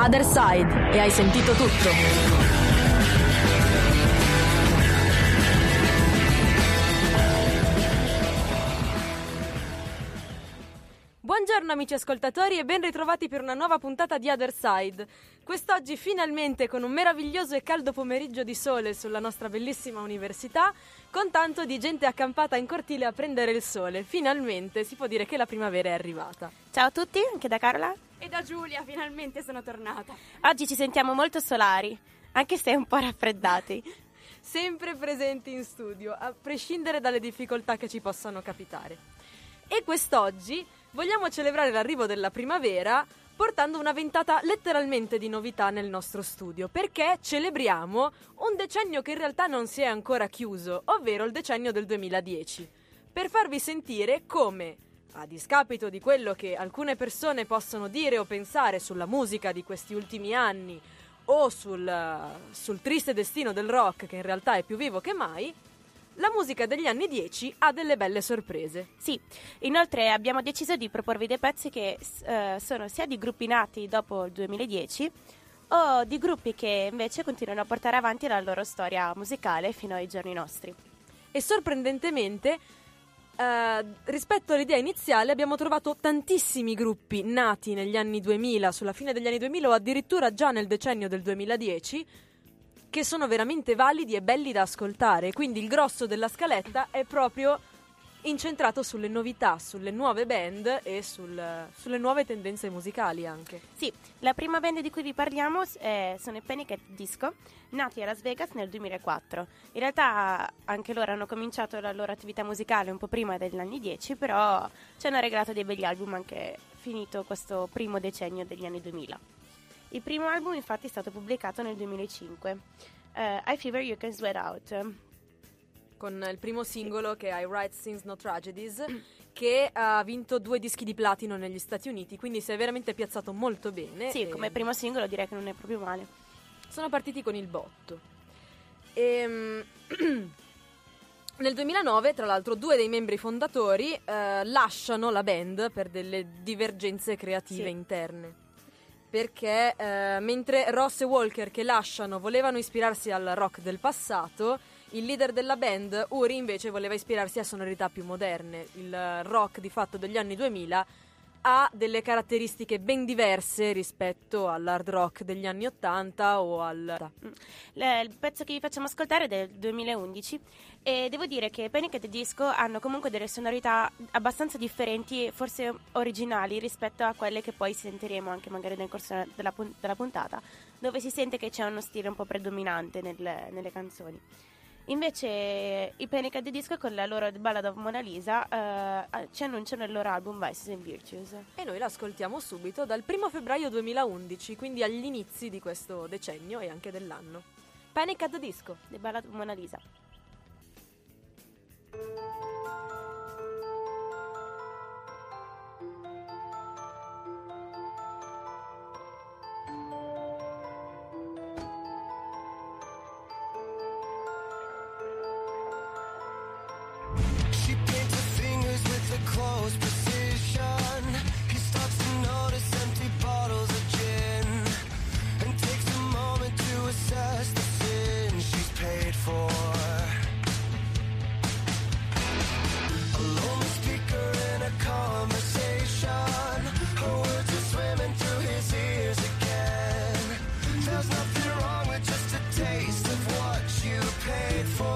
Other Side e hai sentito tutto. Buongiorno amici ascoltatori e ben ritrovati per una nuova puntata di Other Side. Quest'oggi finalmente con un meraviglioso e caldo pomeriggio di sole sulla nostra bellissima università, con tanto di gente accampata in cortile a prendere il sole. Finalmente si può dire che la primavera è arrivata. Ciao a tutti, anche da Carola. E da Giulia, finalmente sono tornata. Oggi ci sentiamo molto solari, anche se un po' raffreddati. Sempre presenti in studio, a prescindere dalle difficoltà che ci possano capitare. E quest'oggi vogliamo celebrare l'arrivo della primavera portando una ventata letteralmente di novità nel nostro studio, perché celebriamo un decennio che in realtà non si è ancora chiuso, ovvero il decennio del 2010, per farvi sentire come, a discapito di quello che alcune persone possono dire o pensare sulla musica di questi ultimi anni o sul triste destino del rock, che in realtà è più vivo che mai, la musica degli anni 10 ha delle belle sorprese. Sì, inoltre abbiamo deciso di proporvi dei pezzi che sono sia di gruppi nati dopo il 2010 o di gruppi che invece continuano a portare avanti la loro storia musicale fino ai giorni nostri. E sorprendentemente, rispetto all'idea iniziale, abbiamo trovato tantissimi gruppi nati negli anni 2000, sulla fine degli anni 2000 o addirittura già nel decennio del 2010, che sono veramente validi e belli da ascoltare. Quindi il grosso della scaletta è proprio incentrato sulle novità, sulle nuove band e sulle nuove tendenze musicali anche. Sì, la prima band di cui vi parliamo sono i Panic! At the Disco, nati a Las Vegas nel 2004. In realtà anche loro hanno cominciato la loro attività musicale un po' prima degli anni 10, però ci hanno regalato dei begli album anche finito questo primo decennio degli anni 2000. Il primo album infatti è stato pubblicato nel 2005, I Fever You Can Sweat Out, con il primo singolo che è I Write Sins No Tragedies, che ha vinto 2 dischi di platino negli Stati Uniti, quindi si è veramente piazzato molto bene. Sì, come primo singolo direi che non è proprio male. Sono partiti con il botto. Nel 2009, tra l'altro, 2 dei membri fondatori lasciano la band per delle divergenze creative interne. Perché mentre Ross e Walker, che lasciano, volevano ispirarsi al rock del passato, il leader della band, Uri, invece voleva ispirarsi a sonorità più moderne. Il rock di fatto degli anni 2000 ha delle caratteristiche ben diverse rispetto all'hard rock degli anni 80 o al... Il pezzo che vi facciamo ascoltare è del 2011 e devo dire che Panic! At the Disco hanno comunque delle sonorità abbastanza differenti e forse originali rispetto a quelle che poi sentiremo anche magari nel corso della puntata, dove si sente che c'è uno stile un po' predominante nelle canzoni. Invece i Panic! At the Disco con la loro The Ballad of Mona Lisa ci annunciano il loro album Vices and Virtues. E noi l'ascoltiamo subito dal 1 febbraio 2011, quindi agli inizi di questo decennio e anche dell'anno. Panic! At the Disco, The Ballad of Mona Lisa. Close precision. He starts to notice empty bottles of gin and takes a moment to assess the sin she's paid for. A lonely speaker in a conversation. Her words are swimming through his ears again. There's nothing wrong with just a taste of what you paid for.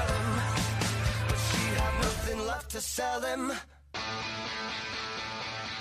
to sell him.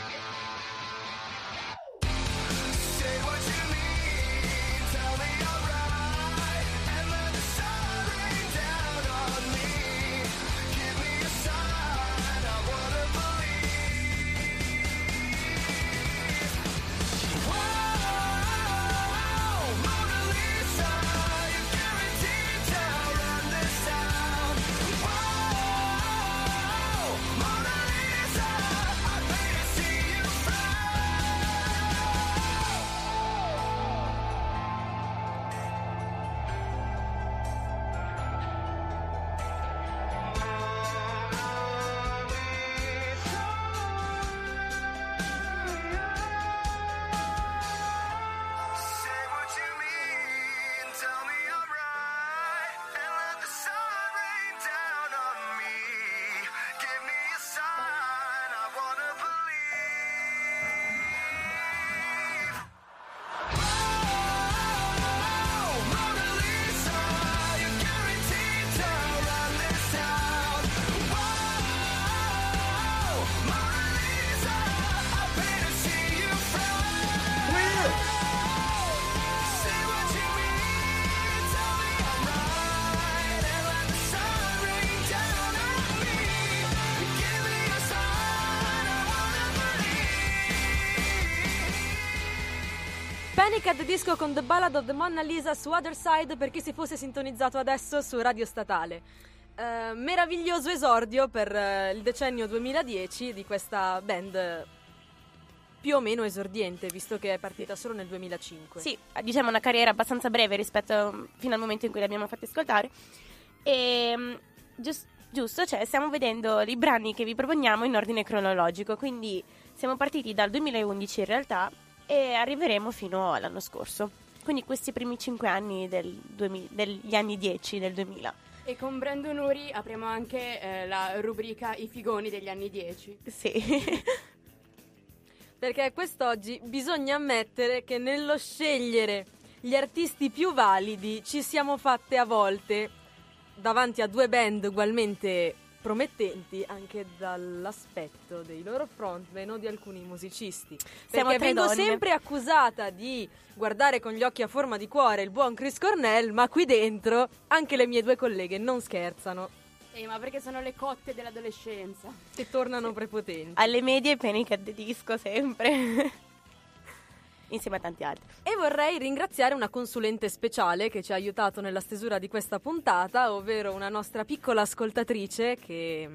Panic at the Disco con The Ballad of the Mona Lisa su Other Side, per chi si fosse sintonizzato adesso su Radio Statale. Meraviglioso esordio per il decennio 2010 di questa band più o meno esordiente, visto che è partita solo nel 2005. Sì, diciamo una carriera abbastanza breve rispetto fino al momento in cui l'abbiamo fatti ascoltare. E giusto, cioè stiamo vedendo i brani che vi proponiamo in ordine cronologico, quindi siamo partiti dal 2011 in realtà e arriveremo fino all'anno scorso. Quindi questi primi 5 anni degli anni 10 del 2000. E con Brandon Uri apriamo anche la rubrica I figoni degli anni 10. Sì. Perché quest'oggi bisogna ammettere che nello scegliere gli artisti più validi ci siamo fatte a volte davanti a due band ugualmente promettenti anche dall'aspetto dei loro frontman o di alcuni musicisti. Siamo Perché tre vengo donne. sempre accusata di guardare con gli occhi a forma di cuore il buon Chris Cornell, ma qui dentro anche le mie due colleghe non scherzano Ma perché sono le cotte dell'adolescenza. e tornano prepotenti. Alle medie Panic at the Disco sempre. Insieme a tanti altri. E vorrei ringraziare una consulente speciale che ci ha aiutato nella stesura di questa puntata, ovvero una nostra piccola ascoltatrice che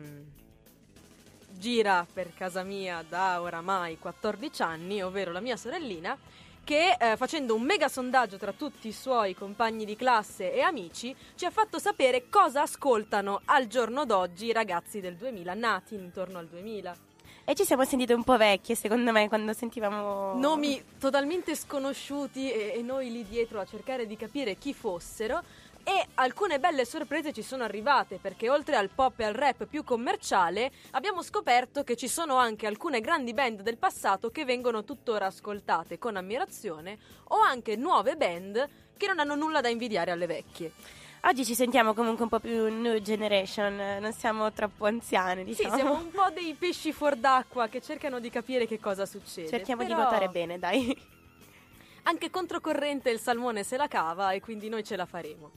gira per casa mia da oramai 14 anni, ovvero la mia sorellina, che facendo un mega sondaggio tra tutti i suoi compagni di classe e amici ci ha fatto sapere cosa ascoltano al giorno d'oggi i ragazzi del 2000, nati intorno al 2000. E ci siamo sentite un po' vecchie, secondo me, quando sentivamo Nomi totalmente sconosciuti e noi lì dietro a cercare di capire chi fossero. E alcune belle sorprese ci sono arrivate, perché oltre al pop e al rap più commerciale abbiamo scoperto che ci sono anche alcune grandi band del passato che vengono tuttora ascoltate con ammirazione, o anche nuove band che non hanno nulla da invidiare alle vecchie. Oggi ci sentiamo comunque un po' più new generation, non siamo troppo anziane, diciamo. Sì, siamo un po' dei pesci fuor d'acqua che cercano di capire che cosa succede. Cerchiamo di Però votare bene, dai. anche controcorrente il salmone se la cava e quindi noi ce la faremo.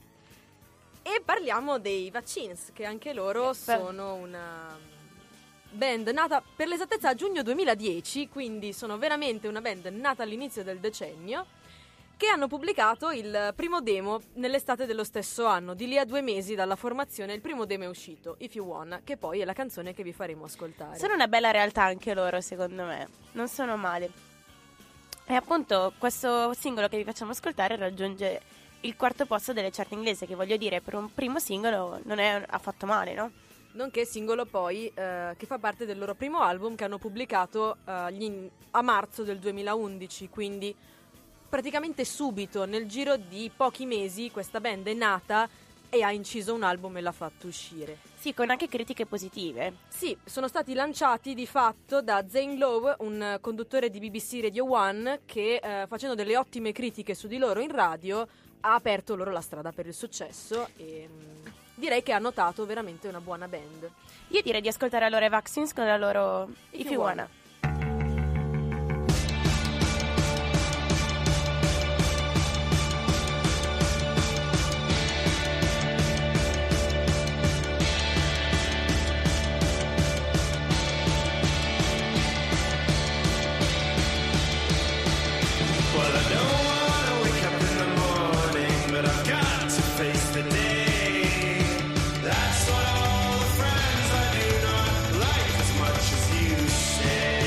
E parliamo dei Vaccines, che anche loro sono una band nata per l'esattezza a giugno 2010, quindi sono veramente una band nata all'inizio del decennio, che hanno pubblicato il primo demo nell'estate dello stesso anno. Di lì a 2 mesi dalla formazione il primo demo è uscito, If You Wanna, che poi è la canzone che vi faremo ascoltare. Sono una bella realtà anche loro, secondo me. Non sono male. E appunto questo singolo che vi facciamo ascoltare raggiunge il 4º posto delle chart inglese, che voglio dire, per un primo singolo non è affatto male, no? Nonché singolo poi che fa parte del loro primo album che hanno pubblicato a marzo del 2011, quindi praticamente subito, nel giro di pochi mesi, questa band è nata e ha inciso un album e l'ha fatto uscire. Sì, con anche critiche positive. Sì, sono stati lanciati di fatto da Zane Lowe, un conduttore di BBC Radio 1, che facendo delle ottime critiche su di loro in radio ha aperto loro la strada per il successo e direi che ha notato veramente una buona band. Io direi di ascoltare allora i Vaccines con la loro If You Wanna. That's what all the friends I do not like as much as you say.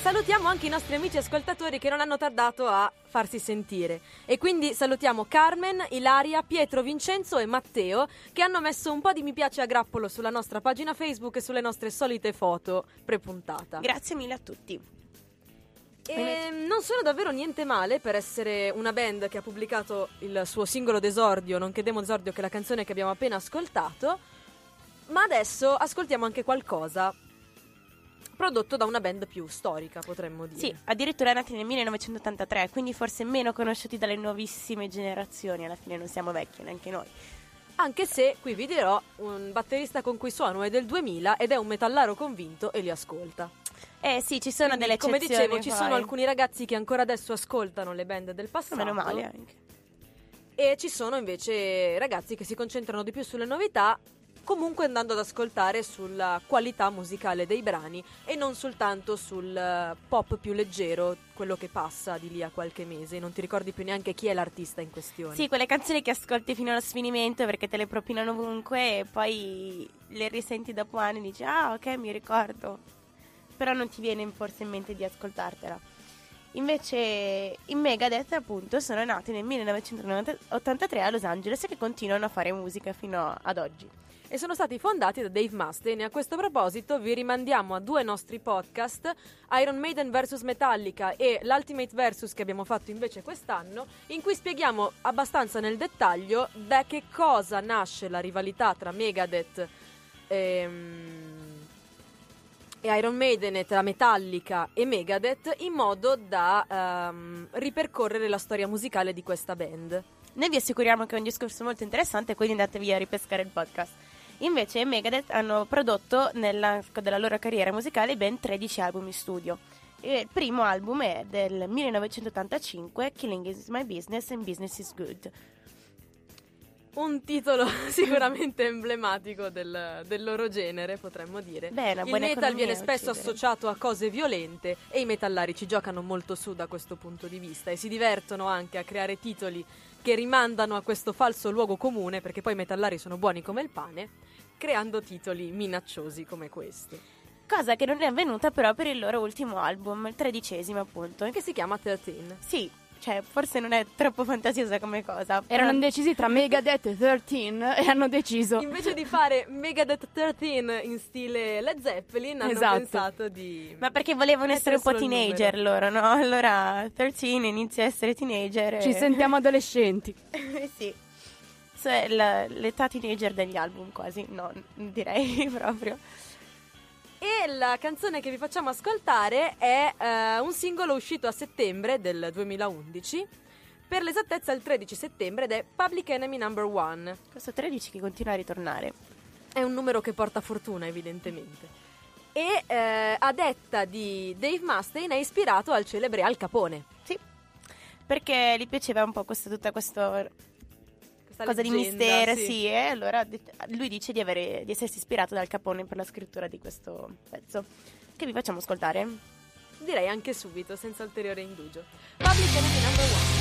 salutiamo anche i nostri amici ascoltatori che non hanno tardato a farsi sentire. E quindi salutiamo Carmen, Ilaria, Pietro, Vincenzo e Matteo, che hanno messo un po' di mi piace a grappolo sulla nostra pagina Facebook e sulle nostre solite foto prepuntata. Grazie mille a tutti. E non sono davvero niente male per essere una band che ha pubblicato il suo singolo d'esordio, nonché demo d'esordio, che è la canzone che abbiamo appena ascoltato. Ma adesso ascoltiamo anche qualcosa prodotto da una band più storica, potremmo dire. Sì, addirittura nati nel 1983, quindi forse meno conosciuti dalle nuovissime generazioni. Alla fine non siamo vecchi neanche noi. Anche se, qui vi dirò, un batterista con cui suono è del 2000 ed è un metallaro convinto e li ascolta. Sì, ci sono Quindi, delle come eccezioni. dicevo, ci sono alcuni ragazzi che ancora adesso ascoltano le band del passato. Meno male anche. E ci sono invece ragazzi che si concentrano di più sulle novità, comunque andando ad ascoltare sulla qualità musicale dei brani e non soltanto sul pop più leggero, quello che passa di lì a qualche mese. Non ti ricordi più neanche chi è l'artista in questione. Sì, quelle canzoni che ascolti fino allo sfinimento perché te le propinano ovunque e poi le risenti dopo anni e dici ah ok, mi ricordo, però non ti viene forse in mente di ascoltartela. Invece i Megadeth appunto sono nati nel 1983 a Los Angeles e che continuano a fare musica fino ad oggi. E sono stati fondati da Dave Mustaine. E a questo proposito vi rimandiamo a 2 nostri podcast, Iron Maiden vs Metallica e l'Ultimate Versus che abbiamo fatto invece quest'anno, in cui spieghiamo abbastanza nel dettaglio da che cosa nasce la rivalità tra Megadeth e Iron Maiden, e tra Metallica e Megadeth, in modo da ripercorrere la storia musicale di questa band. Noi vi assicuriamo che è un discorso molto interessante, quindi andatevi a ripescare il podcast. Invece i Megadeth hanno prodotto nell'arco della loro carriera musicale ben 13 album in studio. Il primo album è del 1985, Killing is my business and business is good. Un titolo sicuramente emblematico del loro genere, potremmo dire. Beh, il metal viene spesso associato a cose violente e i metallari ci giocano molto su da questo punto di vista e si divertono anche a creare titoli che rimandano a questo falso luogo comune, perché poi i metallari sono buoni come il pane, creando titoli minacciosi come questi. Cosa che non è avvenuta però per il loro ultimo album, il 13° appunto, Che si chiama 13. Sì, cioè forse non è troppo fantasiosa come cosa. Erano indecisi tra Megadeth e 13 e hanno deciso. Invece di fare Megadeth 13 in stile Led Zeppelin, hanno pensato di... Ma perché volevano essere un po' teenager loro, no? Allora 13 inizia a essere teenager. Ci sentiamo adolescenti. Sì. L'età teenager degli album quasi, no, direi proprio. E la canzone che vi facciamo ascoltare è un singolo uscito a settembre del 2011, per l'esattezza il 13 settembre, ed è Public Enemy No. 1. Questo 13 che continua a ritornare. È un numero che porta fortuna, evidentemente. E a detta di Dave Mustaine è ispirato al celebre Al Capone. Sì, perché gli piaceva un po' tutta questa cosa leggenda, di mistero, sì. sì, e allora lui dice di essersi ispirato dal Capone per la scrittura di questo pezzo, che vi facciamo ascoltare. Direi anche subito, senza ulteriore indugio. Public Enemy No. 1.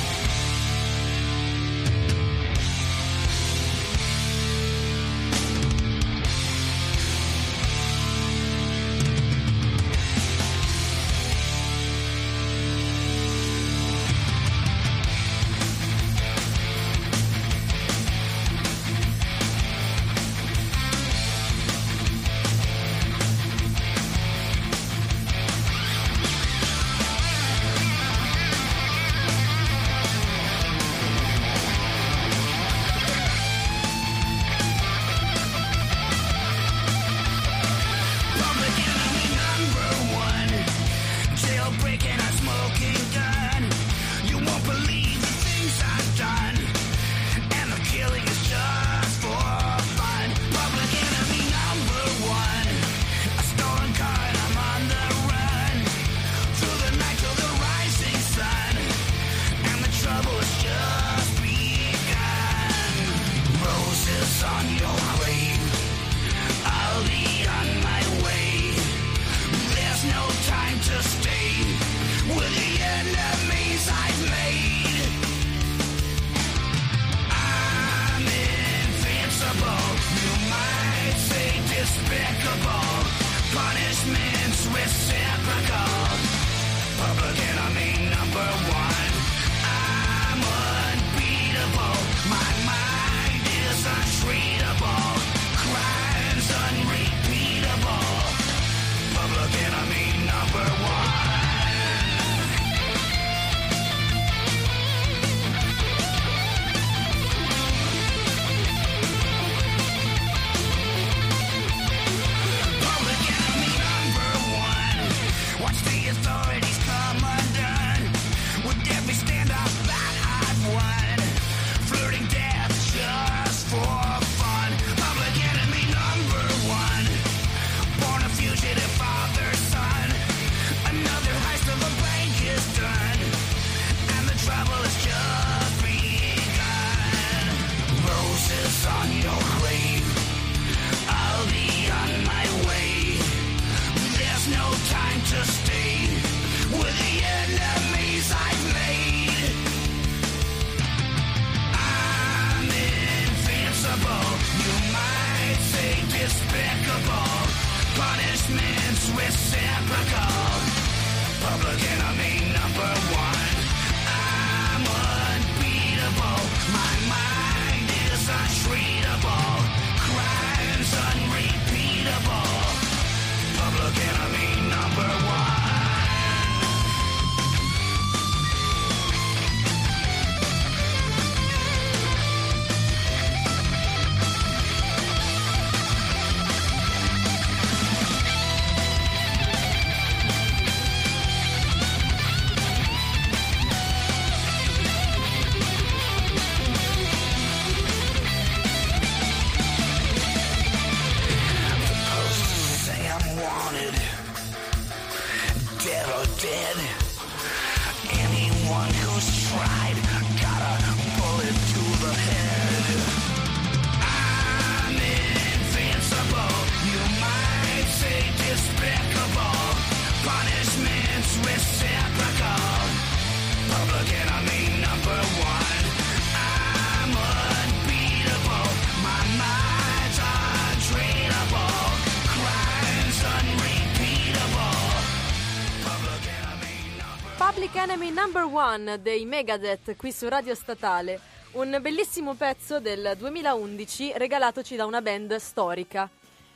Punishments reciprocal. Public enemy number one. I'm unbeatable. My mind is untreatable. Crimes unrepeatable. Public enemy number one. Public enemy number one. Watch the authorities come undone with every standoff that I've won. Flirting death just for fun. Public enemy number one. Born a fugitive father's son. Another heist of a bank is done, and the trouble has just begun. Roses on your grave. I'll be on my way. There's no time to stay with the enemies I've made. I'm invincible. You might say despicable. Punishment's reciprocal. Public enemy number one. I'm unbeatable. My mind is untreatable. Crimes unrepeatable. Public enemy number one. Say I'm wanted, dead or dead. Anyone who's tried got a bullet to the head. I'm invincible. You might say despicable. Punishment's reciprocal. Public enemy number one. I'm unbeatable. My mind's untreatable. Crimes unrepeatable. Public enemy number Public Enemy Number One dei Megadeth qui su Radio Statale, un bellissimo pezzo del 2011 regalatoci da una band storica.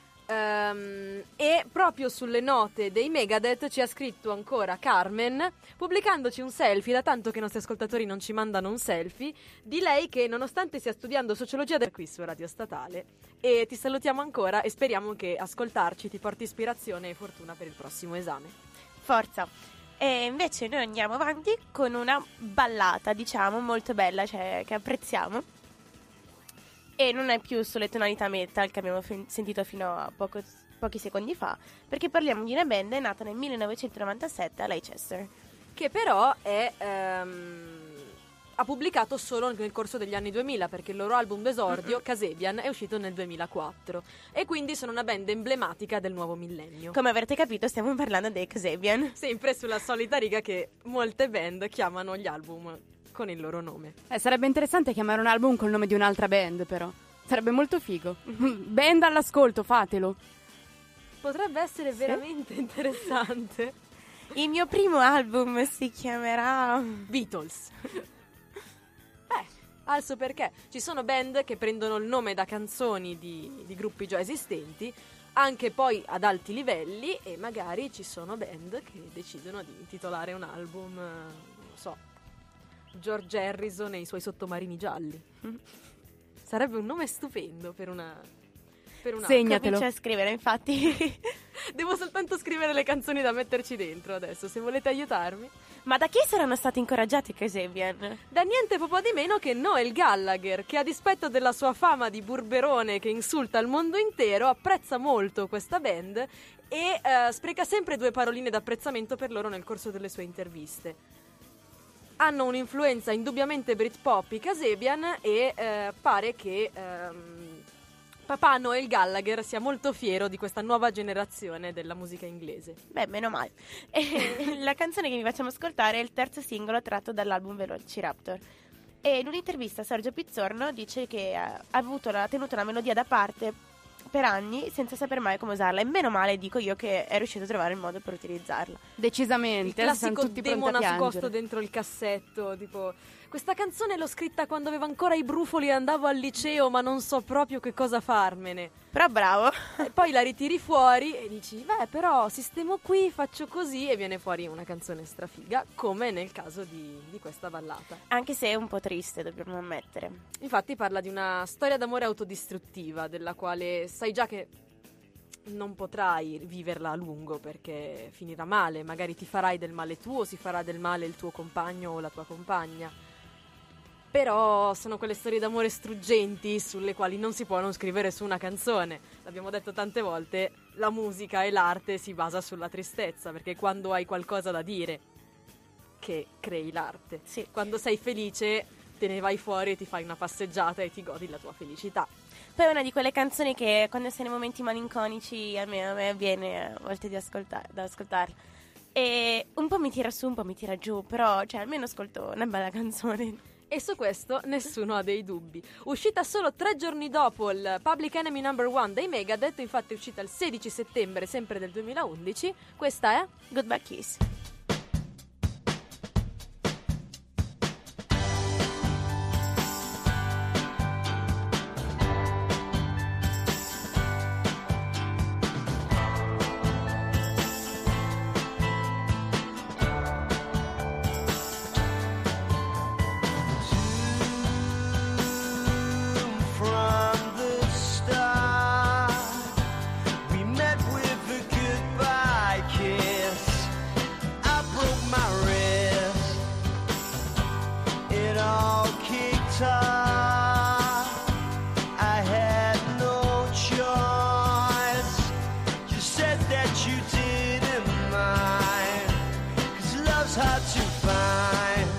E proprio sulle note dei Megadeth ci ha scritto ancora Carmen, pubblicandoci un selfie, da tanto che i nostri ascoltatori non ci mandano un selfie, di lei che nonostante stia studiando sociologia qui su Radio Statale. E ti salutiamo ancora e speriamo che ascoltarci ti porti ispirazione e fortuna per il prossimo esame. Forza. E invece noi andiamo avanti con una ballata, diciamo, molto bella, cioè che apprezziamo. E non è più sulle tonalità metal che abbiamo sentito fino a pochi secondi fa, perché parliamo di una band nata nel 1997 a Leicester. Che però ha pubblicato solo nel corso degli anni 2000, perché il loro album d'esordio, Kasabian, è uscito nel 2004 e quindi sono una band emblematica del nuovo millennio. Come avrete capito stiamo parlando dei Kasabian. Sempre sulla solita riga che molte band chiamano gli album con il loro nome. Sarebbe interessante chiamare un album col nome di un'altra band, però. Sarebbe molto figo. Band all'ascolto, fatelo. Potrebbe essere veramente interessante. Il mio primo album si chiamerà Beatles. Also perché ci sono band che prendono il nome da canzoni di gruppi già esistenti, anche poi ad alti livelli, e magari ci sono band che decidono di intitolare un album, non so, George Harrison e i suoi sottomarini gialli. Sarebbe un nome stupendo per una Segnatelo. Comincia a scrivere, infatti. Devo soltanto scrivere le canzoni da metterci dentro adesso, se volete aiutarmi. Ma da chi saranno stati incoraggiati i Kasabian? Da niente po' di meno che Noel Gallagher, che a dispetto della sua fama di burberone che insulta il mondo intero, apprezza molto questa band e spreca sempre 2 paroline d'apprezzamento per loro nel corso delle sue interviste. Hanno un'influenza indubbiamente Britpop i Kasabian e pare che papà Noel Gallagher sia molto fiero di questa nuova generazione della musica inglese. Beh, meno male. La canzone che vi facciamo ascoltare è il terzo singolo tratto dall'album Velociraptor. E in un'intervista Sergio Pizzorno dice che ha tenuto la melodia da parte per anni senza saper mai come usarla, e meno male, dico io, che è riuscito a trovare il modo per utilizzarla. Il Decisamente. adesso siamo classico tutti demo pronti a nascosto piangere. dentro il cassetto, tipo questa canzone l'ho scritta quando avevo ancora i brufoli e andavo al liceo, ma non so proprio che cosa farmene. Però bravo. E poi la ritiri fuori e dici, beh, però sistemo qui, faccio così, e viene fuori una canzone strafiga, come nel caso di questa ballata. Anche se è un po' triste, dobbiamo ammettere. Infatti parla di una storia d'amore autodistruttiva, della quale sai già che non potrai viverla a lungo perché finirà male, magari ti farai del male tu o si farà del male il tuo compagno o la tua compagna. Però sono quelle storie d'amore struggenti sulle quali non si può non scrivere su una canzone. L'abbiamo detto tante volte, la musica e l'arte si basa sulla tristezza, perché quando hai qualcosa da dire che crei l'arte. Sì. Quando sei felice te ne vai fuori e ti fai una passeggiata e ti godi la tua felicità. Poi è una di quelle canzoni che quando sei nei momenti malinconici a me viene a volte da ascoltarla. E un po' mi tira su, un po' mi tira giù, però cioè almeno ascolto una bella canzone. E su questo nessuno ha dei dubbi. Uscita solo 3 giorni dopo il Public Enemy No. 1 dei Megadeth, infatti è uscita il 16 settembre sempre del 2011, questa è Goodbye Kiss. From the start, we met with a goodbye kiss. I broke my wrist. It all kicked off. I had no choice. You said that you didn't mind, 'cause love's hard to find.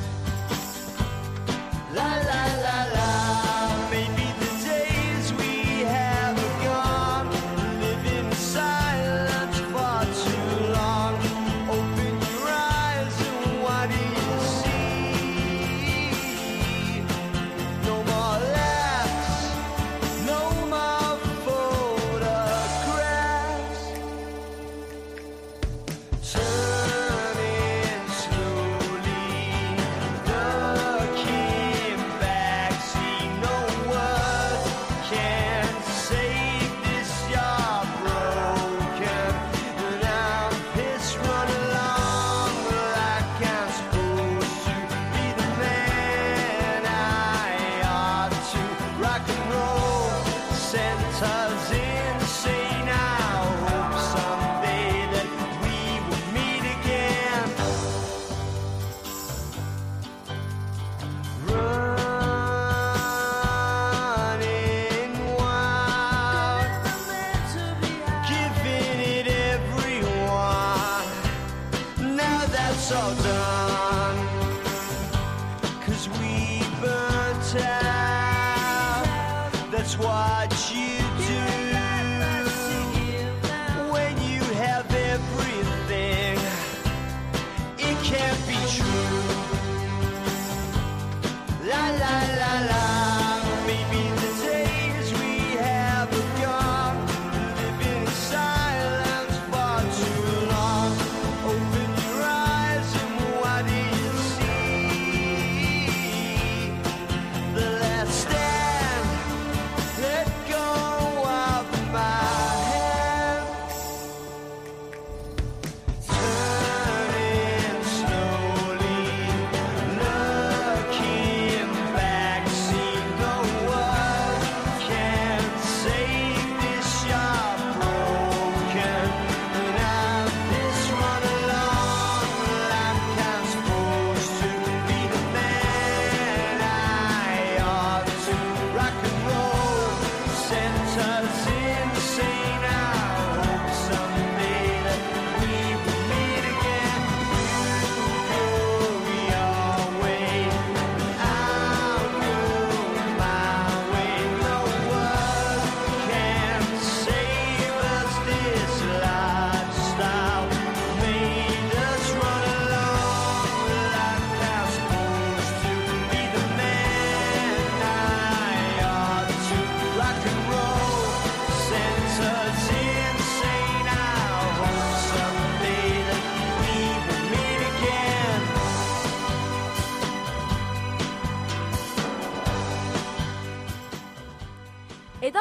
La la la la, maybe the days we have are gone. Living in silence far too long. Open your eyes and what do you see? No more laughs, no more photographs. Turning slowly, looking back, see no words can save this. You're broken, and I'm pissed, running along like I'm supposed to be the man I ought to. Rock and roll sent us insane. I hope someday that we will meet again. Running wild, giving it everyone. Now that's all done, 'cause we burnt out. That's what you do when you have everything. It can't be true. La la la la, maybe the days we have are gone. Living in silence far too long. Open your eyes and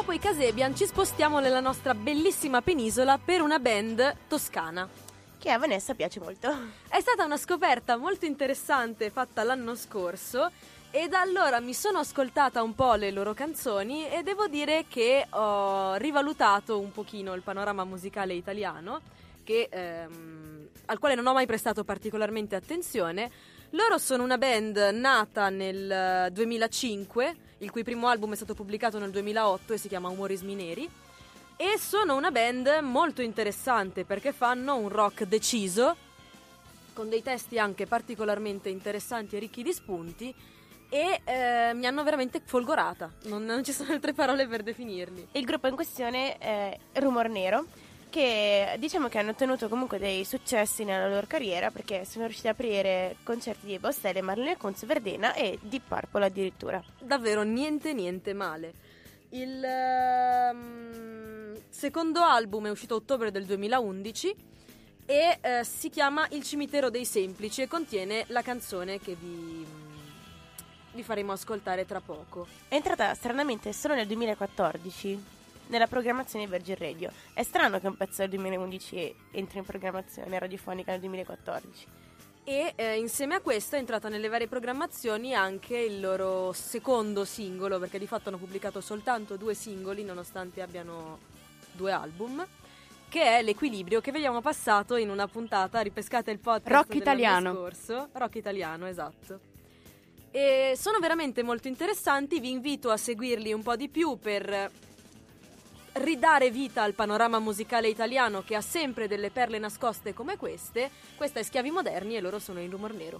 dopo i Kasabian ci spostiamo nella nostra bellissima penisola per una band toscana. Che a Vanessa piace molto. È stata una scoperta molto interessante fatta l'anno scorso e da allora mi sono ascoltata un po' le loro canzoni e devo dire che ho rivalutato un pochino il panorama musicale italiano, al quale non ho mai prestato particolarmente attenzione. Loro sono una band nata nel 2005, il cui primo album è stato pubblicato nel 2008 e si chiama Umorismi Neri. E sono una band molto interessante perché fanno un rock deciso, con dei testi anche particolarmente interessanti e ricchi di spunti, e mi hanno veramente folgorata. Non ci sono altre parole per definirli. Il gruppo in questione è Rumor Nero, che diciamo che hanno ottenuto comunque dei successi nella loro carriera, perché sono riusciti ad aprire concerti di Bostelle, Marlene Kunz, Verdena e Deep Purple addirittura. Davvero niente male. Il secondo album è uscito a ottobre del 2011 e si chiama Il cimitero dei semplici e contiene la canzone che vi faremo ascoltare tra poco. È entrata stranamente solo nel 2014 nella programmazione di Virgin Radio. È strano che un pezzo del 2011 entri in programmazione radiofonica nel 2014. E insieme a questo è entrata nelle varie programmazioni anche il loro secondo singolo, perché di fatto hanno pubblicato soltanto 2 singoli nonostante abbiano 2 album, che è L'Equilibrio, che vediamo passato in una puntata Ripescate il podcast Rock dell'anno italiano. scorso. Rock italiano, esatto. E sono veramente molto interessanti, vi invito a seguirli un po' di più per ridare vita al panorama musicale italiano, che ha sempre delle perle nascoste come queste. Questa è Schiavi Moderni e loro sono in Rumor Nero.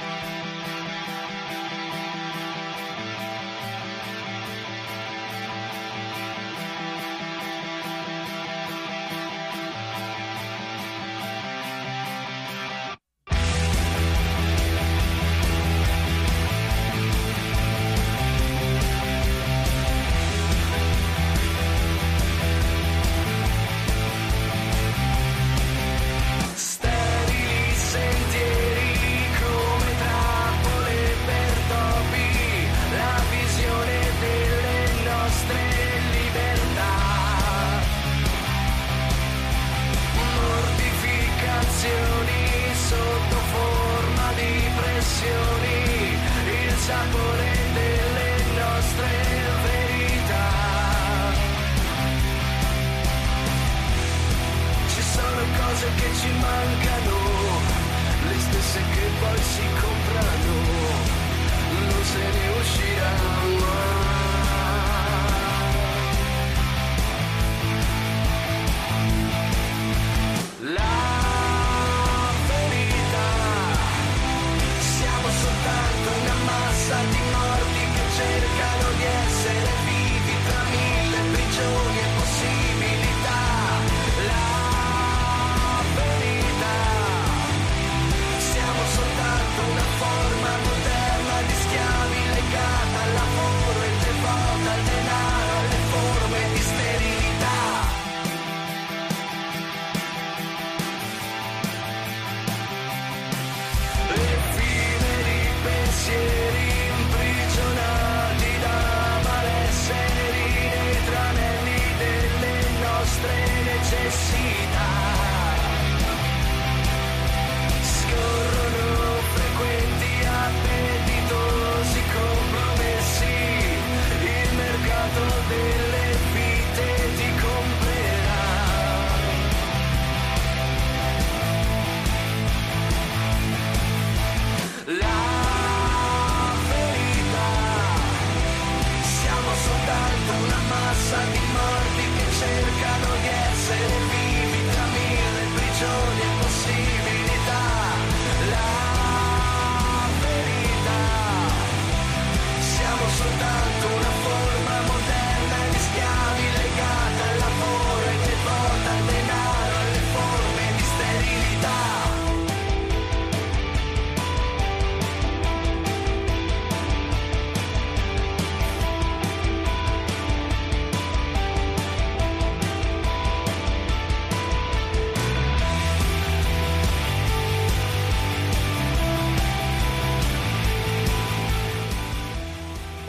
Sterili sentieri come trappole per topi, la visione delle nostre libertà. Mortificazioni sotto forma di pressioni, il sapore delle nostre verità. Ci sono cose che ci mancano, le stesse che poi si comprano, non se ne uscirà mai. La verità, siamo soltanto una massa di morti che cercano di essere vivi tra mille prigioni e possibilità. La verità, siamo soltanto una forma moderna di schiavi legata al lavoro e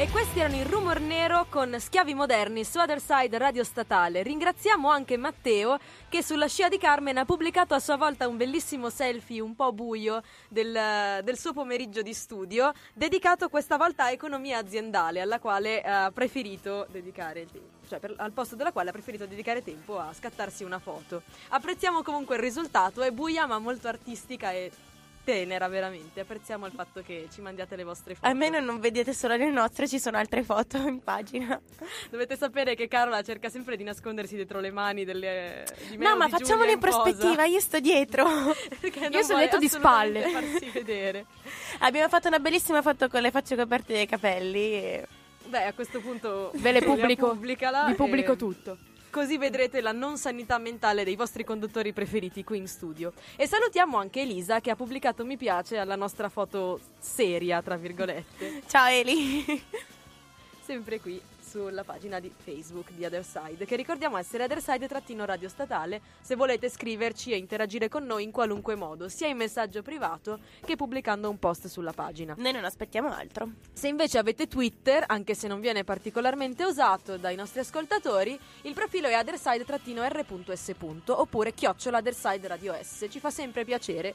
E questi erano il Rumor Nero con Schiavi Moderni su Other Side Radio Statale. Ringraziamo anche Matteo che sulla scia di Carmen ha pubblicato a sua volta un bellissimo selfie un po' buio del suo pomeriggio di studio, dedicato questa volta a economia aziendale, alla quale ha preferito dedicare tempo. Cioè, al posto della quale ha preferito dedicare tempo a scattarsi una foto. Apprezziamo comunque il risultato, è buia ma molto artistica e tenera, veramente. Apprezziamo il fatto che ci mandiate le vostre foto. Almeno non vedete solo le nostre, ci sono altre foto in pagina. Dovete sapere che Carola cerca sempre di nascondersi dietro le mani di me No, o ma di facciamolo Giulia in prospettiva, posa. io sto dietro. Perché Io non sono vuole dietro di spalle. assolutamente farsi vedere. Abbiamo fatto una bellissima foto con le facce coperte dei capelli. Beh, a questo punto Ve le Giulia, pubblico, pubblicala vi pubblico e tutto. Così vedrete la non sanità mentale dei vostri conduttori preferiti qui in studio. E salutiamo anche Elisa che ha pubblicato mi piace alla nostra foto seria, tra virgolette, Ciao Eli. sempre qui sulla pagina di Facebook di Other Side, che ricordiamo essere Otherside-Radio Statale, se volete scriverci e interagire con noi in qualunque modo, sia in messaggio privato che pubblicando un post sulla pagina. Noi non aspettiamo altro. Se invece avete Twitter, anche se non viene particolarmente usato dai nostri ascoltatori, il profilo è otherside-r.s. oppure @otherside-radio-s. Ci fa sempre piacere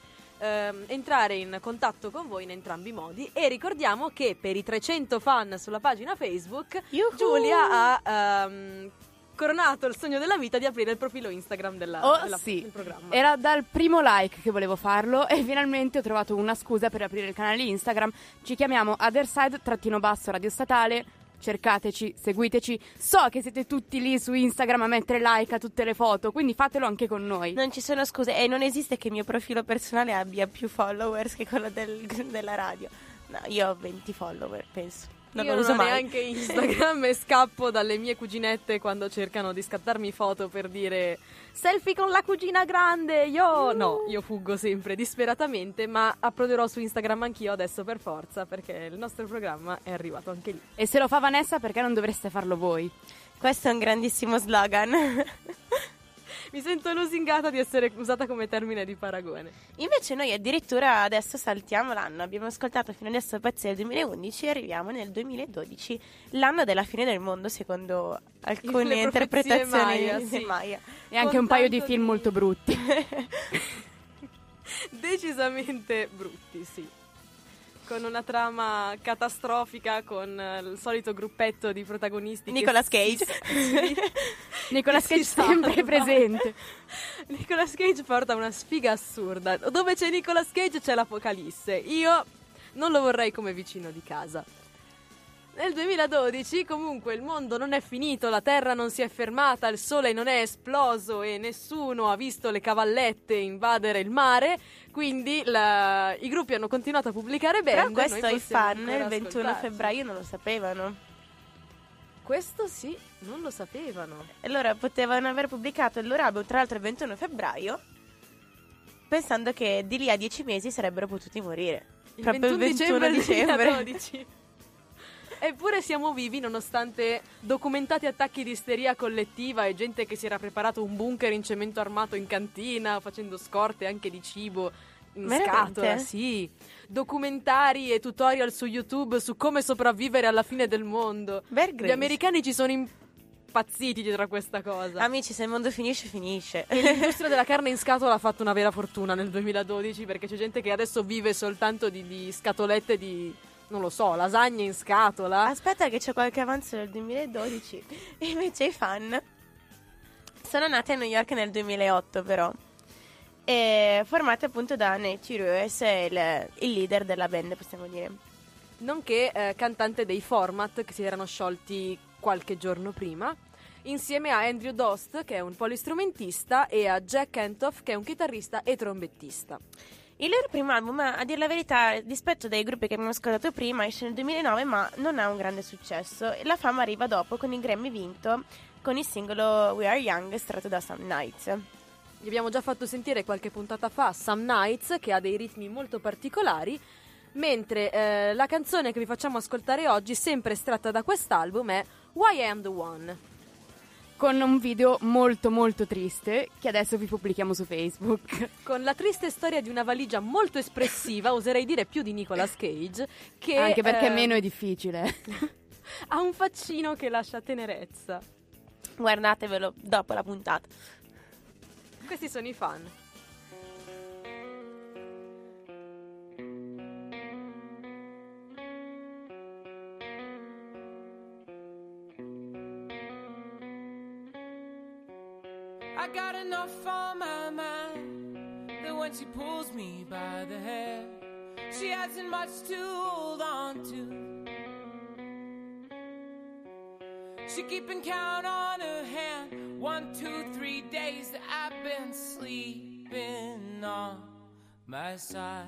entrare in contatto con voi in entrambi i modi, e ricordiamo che per i 300 fan sulla pagina Facebook Yuhu! Giulia ha coronato il sogno della vita di aprire il profilo Instagram del programma. Era dal primo like che volevo farlo e finalmente ho trovato una scusa per aprire il canale Instagram. Ci chiamiamo Otherside-Radio Statale. Cercateci, seguiteci. So che siete tutti lì su Instagram a mettere like a tutte le foto, quindi fatelo anche con noi. Non ci sono scuse e non esiste che il mio profilo personale abbia più followers che quello della radio. No, io ho 20 follower, penso. Non Io lo uso non ho mai. neanche Instagram e scappo dalle mie cuginette quando cercano di scattarmi foto per dire selfie con la cugina grande. Io fuggo sempre disperatamente, ma approderò su Instagram anch'io adesso per forza, perché il nostro programma è arrivato anche lì. E se lo fa Vanessa, perché non dovreste farlo voi? Questo è un grandissimo slogan. Mi sento lusingata di essere usata come termine di paragone. Invece noi addirittura adesso saltiamo l'anno. Abbiamo ascoltato fino adesso pezzi del 2011 e arriviamo nel 2012, l'anno della fine del mondo secondo alcune Le interpretazioni profezie Maya, di sì. Maya. E anche Con un paio di tanto film molto brutti. Decisamente brutti, sì. Con una trama catastrofica, con il solito gruppetto di protagonisti. Nicolas Cage. Nicolas Cage Si sempre salva. presente. Nicolas Cage porta una sfiga assurda. Dove c'è Nicolas Cage c'è l'apocalisse. Io non lo vorrei come vicino di casa. Nel 2012 comunque il mondo non è finito, la terra non si è fermata, il sole non è esploso e nessuno ha visto le cavallette invadere il mare, quindi i gruppi hanno continuato a pubblicare band. Però questo noi i possiamo fan ancora il 21 ascoltarci. febbraio non lo sapevano. Questo sì, non lo sapevano. E allora potevano aver pubblicato il loro album tra l'altro il 21 febbraio pensando che di lì a 10 mesi sarebbero potuti morire. Il Proprio 21 il 21 dicembre. 2012. Eppure siamo vivi nonostante documentati attacchi di isteria collettiva e gente che si era preparato un bunker in cemento armato in cantina facendo scorte anche di cibo in Veramente? scatola, sì. Documentari e tutorial su YouTube su come sopravvivere alla fine del mondo. Bear Gli Grylls. americani ci sono impazziti dietro a questa cosa. Amici, se il mondo finisce, finisce. E l'industria della carne in scatola ha fatto una vera fortuna nel 2012, perché c'è gente che adesso vive soltanto di scatolette di, non lo so, lasagne in scatola. Aspetta che c'è qualche avanzo nel 2012. E invece i fan sono nati a New York nel 2008 però. E formati appunto da Nate Ruess, il leader della band, possiamo dire. Nonché cantante dei Format, che si erano sciolti qualche giorno prima, insieme a Andrew Dost, che è un polistrumentista, e a Jack Antoff, che è un chitarrista e trombettista. Il loro primo album, a dire la verità, a dispetto dei gruppi che abbiamo ascoltato prima, esce nel 2009 ma non ha un grande successo. E la fama arriva dopo, con il Grammy vinto con il singolo We Are Young estratto da Some Nights. Vi abbiamo già fatto sentire qualche puntata fa Some Nights, che ha dei ritmi molto particolari, mentre la canzone che vi facciamo ascoltare oggi, sempre estratta da quest'album, è Why I Am The One. Con un video molto molto triste che adesso vi pubblichiamo su Facebook. Con la triste storia di una valigia molto espressiva, oserei dire più di Nicolas Cage, che Anche perché meno è difficile. Ha un faccino che lascia tenerezza. Guardatevelo dopo la puntata. Questi sono i fan. I got enough on my mind that when she pulls me by the hair, she hasn't much to hold on to. She keeping count on her hand. 1, 2, 3 days that I've been sleeping on my side.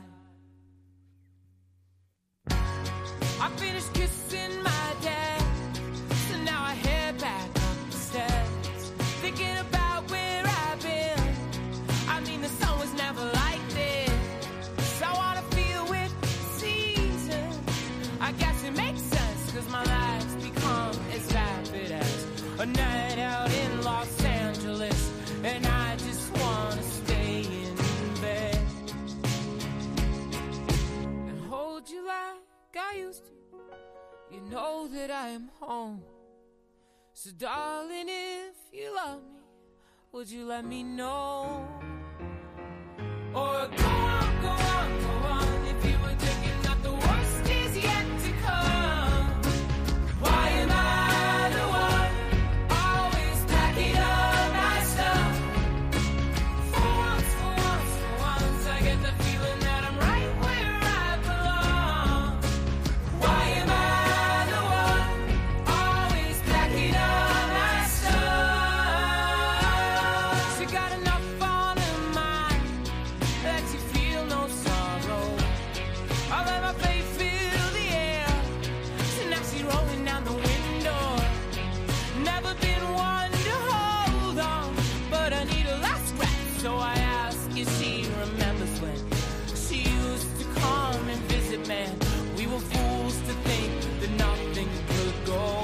I finished kissing my dad, so now I head back up the steps, thinking about where I've been. I mean, the sun was never like this. I wanna feel with seasons. I guess it makes sense, 'cause my life's become as vapid as a night out in Los Angeles, and I just wanna stay in bed and hold you like I used to. You know that I am home. So darling, if you love me, would you let me know? Or go on, go on, go on, if you were thinking that the worst is yet to come. Why am I the one always packing up my stuff? For once, I get the feeling that I'm right where I belong. Why am I the one always packing up my stuff? She got enough on her mind that you feel no sorrow. I'll let my faith fill the air, so now she's rolling down the window. Never been one to hold on, but I need a last breath, so I ask if she remembers when she used to come and visit, man. We were fools to think that nothing could go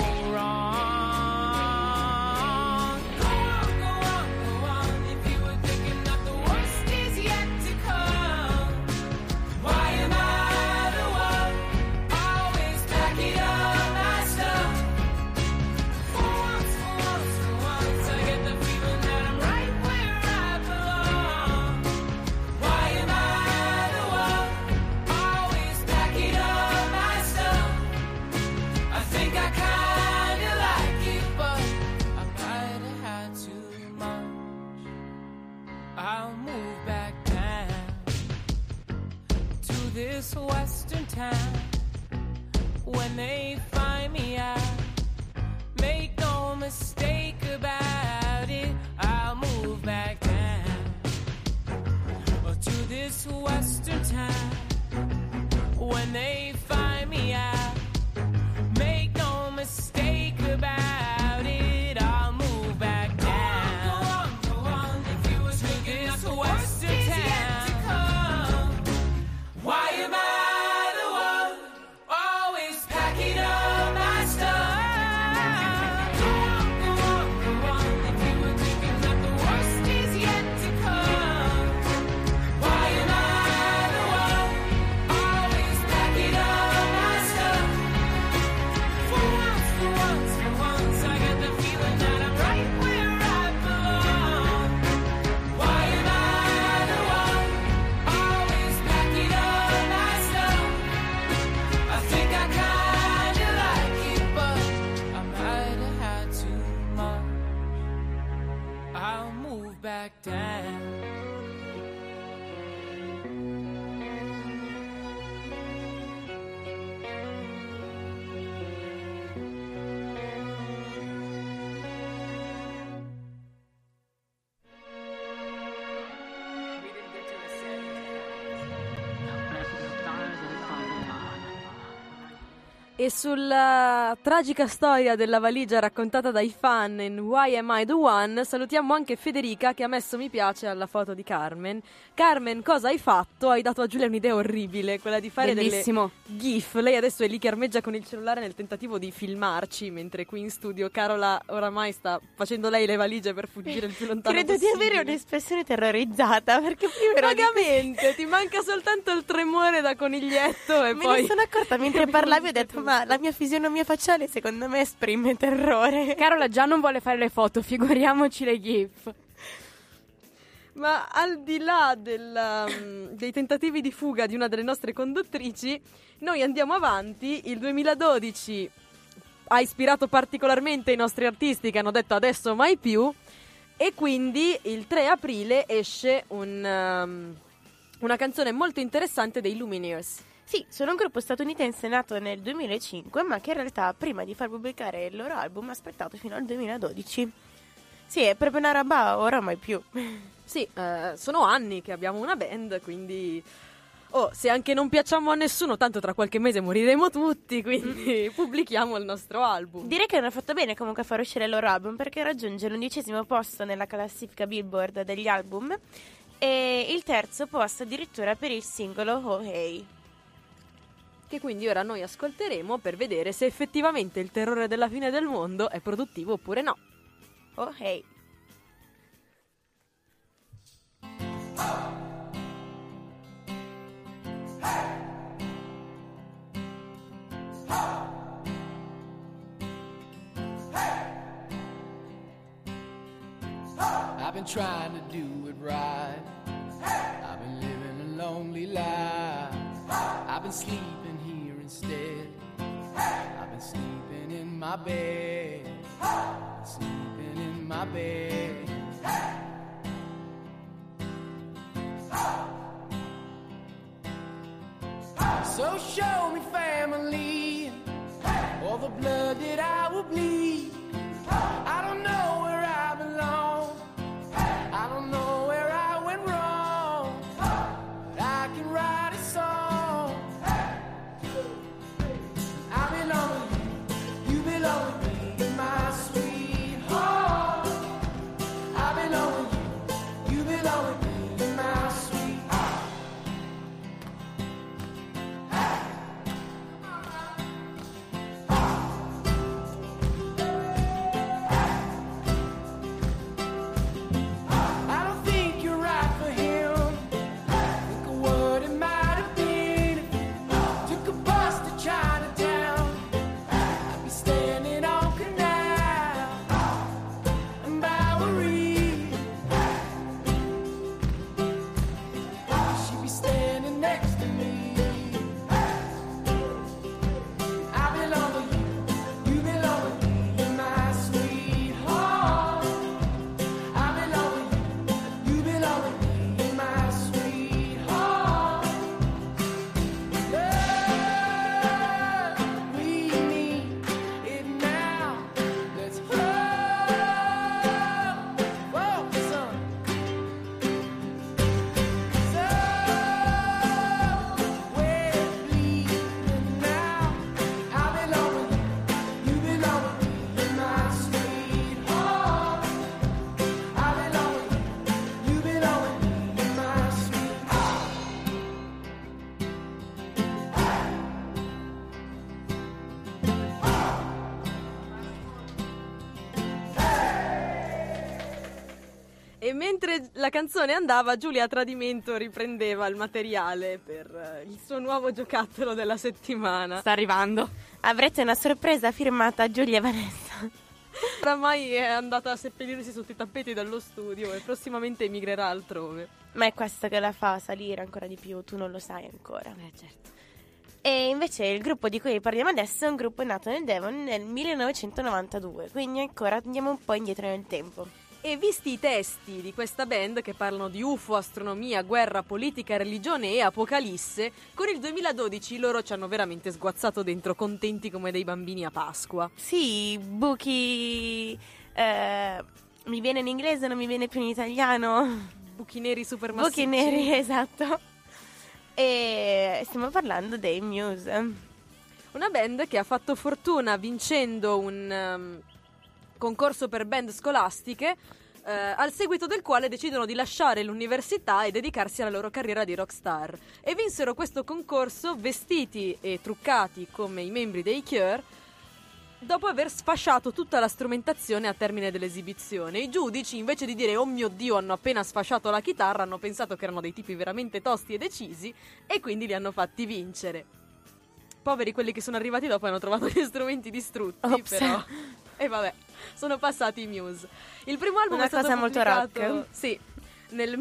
wrong. Go on, if you were thinking that the worst is yet to come. Why am I the one always packing up my stuff? For once, I get the feeling that I'm right where I belong. Why am I the one always packing up my stuff? I think I kinda like it, but I might have had too much. I'll move back down to this western town. When they find me out, make no mistake about it, I'll move back down to this western town. When they find me out, make no mistake about it, I'll move back down. Go on, if you were thinking this western town. Why am I the one always packing up my stuff? Go on, if you were thinking that the worst is yet to come. Why am I the one always packing up my stuff? For once, I get the feeling that I'm right where I belong. Why am I the one always packing up my stuff? I think I kinda like it, but I might have had too much. I'll move back down. E sulla tragica storia della valigia raccontata dai fan in Why Am I The One salutiamo anche Federica che ha messo mi piace alla foto di Carmen. Carmen, cosa hai fatto? Hai dato a Giulia un'idea orribile, quella di fare Bellissimo. delle gif. Lei adesso è lì che armeggia con il cellulare nel tentativo di filmarci, mentre qui in studio Carola oramai sta facendo lei le valigie per fuggire il più lontano Credo possibile. di avere un'espressione terrorizzata, perché prima ero Vagamente, ti manca soltanto il tremore da coniglietto e Me poi... ne sono accorta mentre parlavi, ho detto, Ma la mia fisionomia facciale secondo me esprime terrore. Carola già non vuole fare le foto, figuriamoci le gif. Ma al di là dei tentativi di fuga di una delle nostre conduttrici, noi andiamo avanti. Il 2012 ha ispirato particolarmente i nostri artisti che hanno detto adesso mai più, e quindi il 3 aprile esce una canzone molto interessante dei Lumineers. Sì, sono un gruppo statunitense nato nel 2005, ma che in realtà prima di far pubblicare il loro album ha aspettato fino al 2012. Sì, è proprio una roba ora mai più. Sì, sono anni che abbiamo una band, quindi... se anche non piacciamo a nessuno, tanto tra qualche mese moriremo tutti, quindi pubblichiamo il nostro album. Direi che hanno fatto bene comunque a far uscire il loro album, perché raggiunge l'11° posto nella classifica Billboard degli album e il 3° posto addirittura per il singolo Oh Hey. Che quindi ora noi ascolteremo per vedere se effettivamente il terrore della fine del mondo è produttivo oppure no. Oh Hey. I've been trying to do it right. I've been living a lonely life. I've been sleeping here instead. I've been sleeping in my bed. Sleeping in my bed. So show me family, all the blood that I will bleed. I don't know where I belong. I don't know where I went wrong. But I can write a song. I belong with you, you belong with me, my sweetheart. I belong with you belong with me, my sweetheart. I don't think you're right for him. Think of what it might have been if you took a bus to Chinatown. I'd be standing on Canal and Bowery. She'd be standing next to me. I belong with you belong with me, my sweetheart. I belong with you belong with me, my sweetheart. Love, we need it now. Let's focus on somewhere bleeding now. I belong with you belong with me, my sweetheart. I belong with you belong with me, my sweetheart. E mentre la canzone andava, Giulia a tradimento riprendeva il materiale per il suo nuovo giocattolo della settimana. Sta arrivando. Avrete una sorpresa firmata Giulia e Vanessa. Oramai è andata a seppellirsi sotto i tappeti dallo studio e prossimamente emigrerà altrove. Ma è questo che la fa salire ancora di più, tu non lo sai ancora. Certo. E invece il gruppo di cui parliamo adesso è un gruppo nato nel Devon nel 1992, quindi ancora andiamo un po' indietro nel tempo. E visti i testi di questa band che parlano di UFO, astronomia, guerra, politica, religione e apocalisse, con il 2012 loro ci hanno veramente sguazzato dentro, contenti come dei bambini a Pasqua. Sì, buchi... mi viene in inglese, non mi viene più in italiano. Buchi neri super massicci. Buchi neri, esatto. E stiamo parlando dei Muse. Una band che ha fatto fortuna vincendo un concorso per band scolastiche, al seguito del quale decidono di lasciare l'università e dedicarsi alla loro carriera di rockstar. E vinsero questo concorso vestiti e truccati come i membri dei Cure, dopo aver sfasciato tutta la strumentazione a termine dell'esibizione. I giudici, invece di dire "oh mio Dio, hanno appena sfasciato la chitarra", hanno pensato che erano dei tipi veramente tosti e decisi e quindi li hanno fatti vincere. poveri quelli che sono arrivati dopo hanno trovato gli strumenti distrutti, Ops. però. E vabbè, sono passati i Muse. Il primo album Una è stato cosa molto pubblicato, rock. sì, nel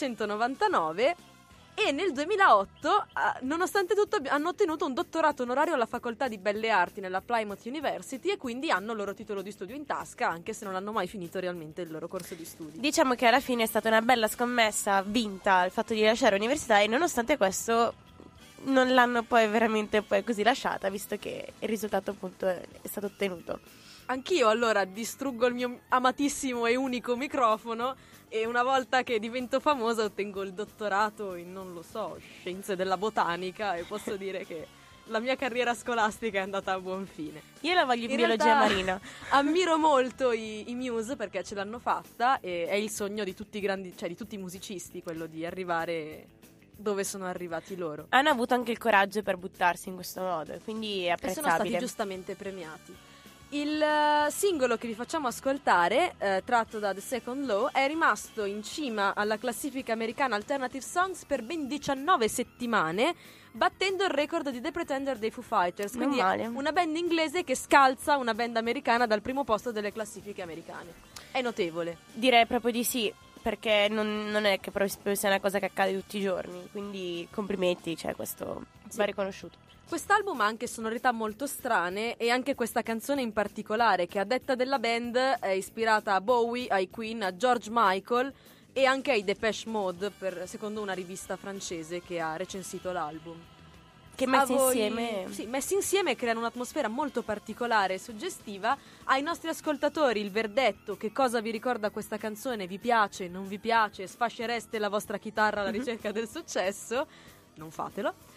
1999 e nel 2008, nonostante tutto, hanno ottenuto un dottorato onorario alla facoltà di Belle Arti nella Plymouth University e quindi hanno il loro titolo di studio in tasca, anche se non hanno mai finito realmente il loro corso di studi. Diciamo che alla fine è stata una bella scommessa vinta il fatto di lasciare l'università e nonostante questo non l'hanno poi veramente poi così lasciata, visto che il risultato appunto è stato ottenuto. Anch'io allora distruggo il mio amatissimo e unico microfono e una volta che divento famosa ottengo il dottorato in, non lo so, scienze della botanica e posso dire che la mia carriera scolastica è andata a buon fine. Io la voglio in In biologia realtà, marina. Ammiro molto i Muse perché ce l'hanno fatta e è il sogno di tutti i grandi, cioè di tutti i musicisti, quello di arrivare dove sono arrivati loro. Hanno avuto anche il coraggio per buttarsi in questo modo, quindi è E sono stati apprezzabile. giustamente premiati. Il singolo che vi facciamo ascoltare, tratto da The Second Law, è rimasto in cima alla classifica americana Alternative Songs per ben 19 settimane, battendo il record di The Pretender dei Foo Fighters. Non Quindi male. è una band inglese che scalza una band americana dal primo posto delle classifiche americane. È notevole. Direi proprio di sì, perché non è che proprio sia una cosa che accade tutti i giorni, quindi complimenti, cioè questo Sì. va riconosciuto. Quest'album ha anche sonorità molto strane e anche questa canzone in particolare, che a detta della band è ispirata a Bowie, ai Queen, a George Michael e anche ai Depeche Mode, secondo una rivista francese che ha recensito l'album. Che A messi voi- insieme Sì, messi insieme creano un'atmosfera molto particolare e suggestiva. Ai nostri ascoltatori il verdetto, che cosa vi ricorda questa canzone, vi piace, non vi piace, sfascereste la vostra chitarra alla ricerca del successo, non fatelo.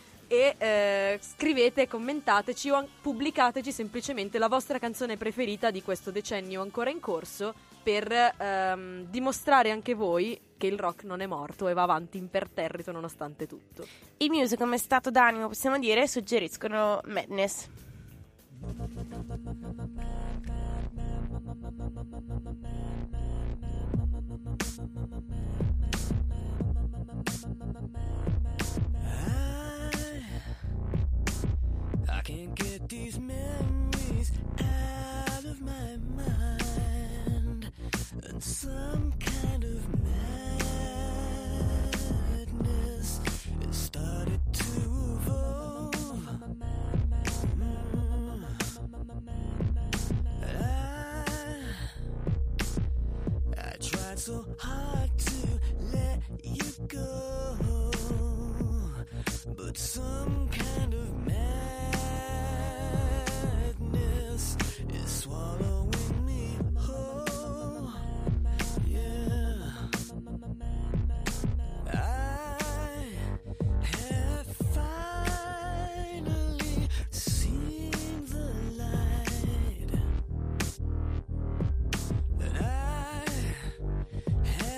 E scrivete, commentateci o pubblicateci semplicemente la vostra canzone preferita di questo decennio ancora in corso per dimostrare anche voi che il rock non è morto e va avanti imperterrito nonostante tutto. I Muse come stato d'animo, possiamo dire, suggeriscono Madness. I can't get these memories out of my mind, and some kind of madness has started to evolve. I tried so hard to let you go, but some kind of madness is swallowing me whole. Yeah, I have finally seen the light, and I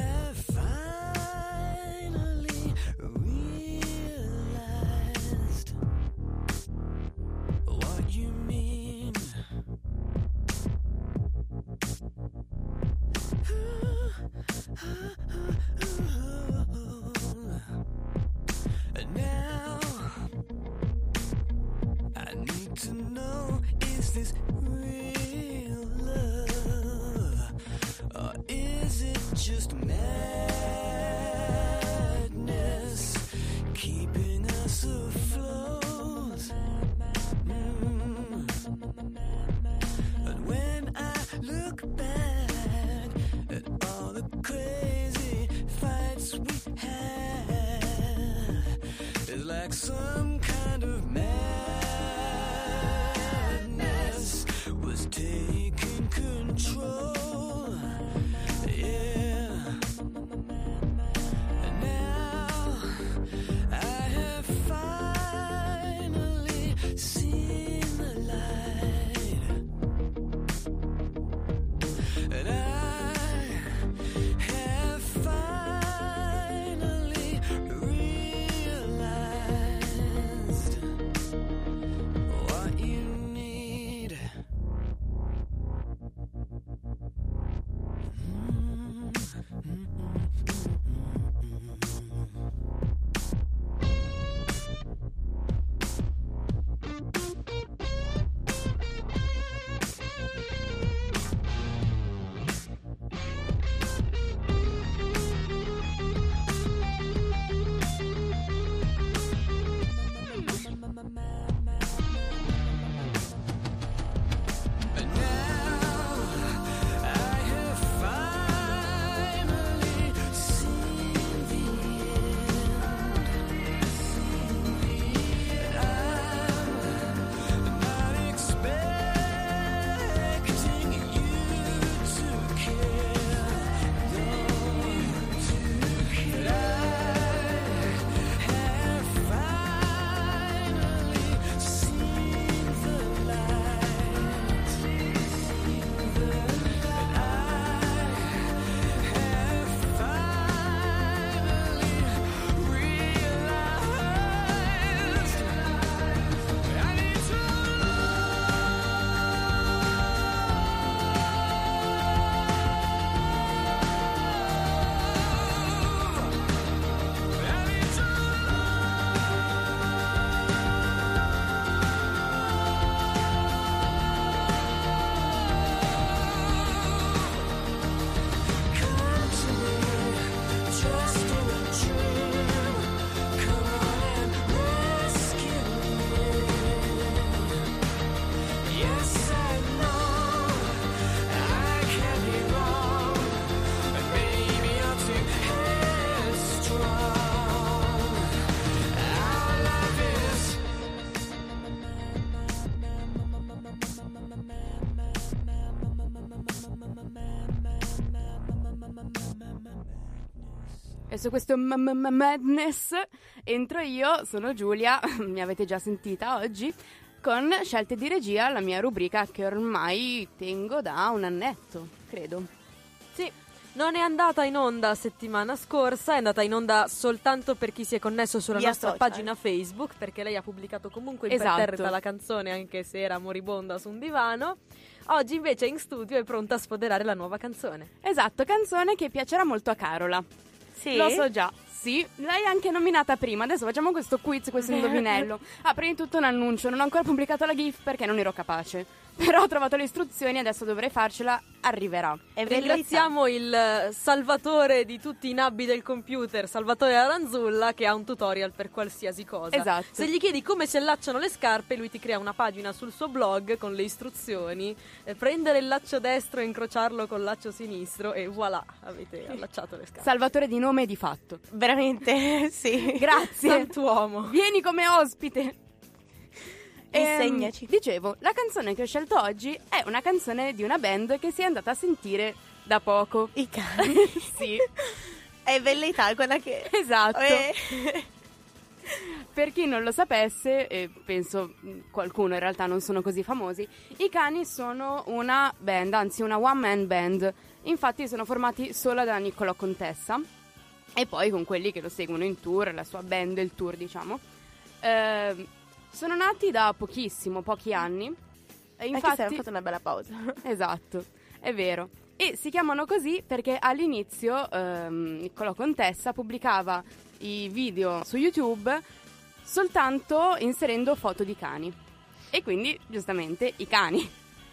E su questo madness entro io, sono Giulia, mi avete già sentita oggi, con Scelte di regia, la mia rubrica che ormai tengo da un annetto, credo. Sì, non è andata in onda settimana scorsa, è andata in onda soltanto per chi si è connesso sulla Via nostra social. pagina Facebook, perché lei ha pubblicato comunque Esatto. imperterrita la canzone, anche se era moribonda su un divano. Oggi invece è in studio e pronta a sfoderare la nuova canzone. Esatto, canzone che piacerà molto a Carola. Sì? Lo so già. Sì, lei è anche nominata prima. Adesso facciamo questo quiz, questo indovinello. Prima di tutto un annuncio. Non ho ancora pubblicato la GIF perché non ero capace. Però ho trovato le istruzioni, adesso dovrei farcela. Arriverà. È verità. Ringraziamo il salvatore di tutti i nabbi del computer, Salvatore Aranzulla, che ha un tutorial per qualsiasi cosa. Esatto. Se gli chiedi come si allacciano le scarpe, lui ti crea una pagina sul suo blog con le istruzioni. Prendere il laccio destro e incrociarlo col laccio sinistro e voilà, avete allacciato le scarpe. Salvatore di nome e di fatto. Veramente, sì. Grazie. Santuomo. Vieni come ospite. Insegnaci. Dicevo, la canzone che ho scelto oggi è una canzone di una band che si è andata a sentire da poco. I cani. Sì, È velleità quella che... esatto. Eh. Per chi non lo sapesse, e penso qualcuno in realtà non sono così famosi, i Cani sono una band, anzi una one man band. Infatti sono formati solo da Niccolò Contessa e poi con quelli che lo seguono in tour, la sua band del tour, diciamo. Sono nati da pochissimo, pochi anni. E Infatti hanno infatti, fatto una bella pausa. esatto, è vero. E si chiamano così perché all'inizio Niccolò Contessa pubblicava i video su YouTube soltanto inserendo foto di cani. E quindi, giustamente, i cani.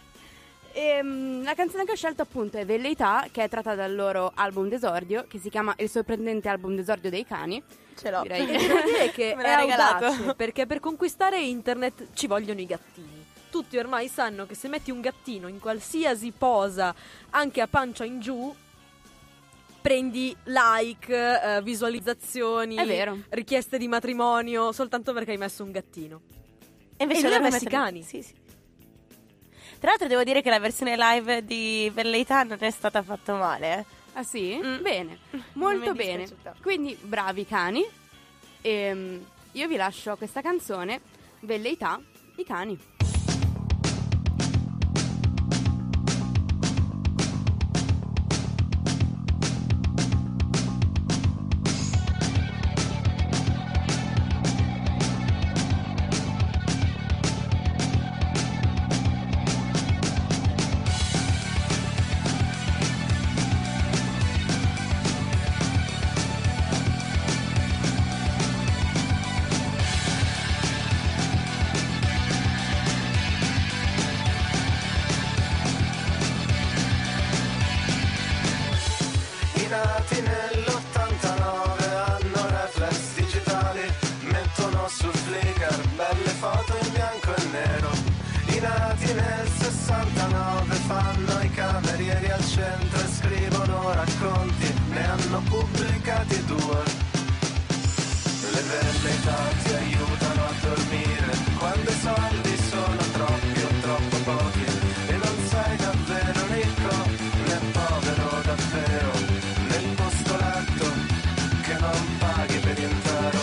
La canzone che ho scelto appunto è Velleità, che è tratta dal loro album d'esordio, che si chiama Il sorprendente album d'esordio dei cani. Ce l'ho. Direi E devo dire che Me è l'ha regalato. audace, perché per conquistare internet ci vogliono i gattini. Tutti ormai sanno che se metti un gattino in qualsiasi posa, anche a pancia in giù, prendi like, visualizzazioni, È vero. richieste di matrimonio, soltanto perché hai messo un gattino. E invece E lui ha loro messo i mettono- cani. Sì, sì. Tra l'altro devo dire che la versione live di Velleità non è stata fatta male. Ah sì? Mm. Bene, Non molto mi è bene. dispiaciuta. Quindi bravi cani. Io vi lascio questa canzone, Velleità, i cani. I nati nell'89 hanno reflex digitali, mettono su Flickr belle foto in bianco e nero. I nati nel 69 fanno i camerieri al centro e scrivono racconti, ne hanno pubblicati 2. Le velleità ti aiutano a dormire quando i soldi sono troppi o troppo pochi e non sei davvero ricco né povero davvero nel posto letto che non paghi per intero.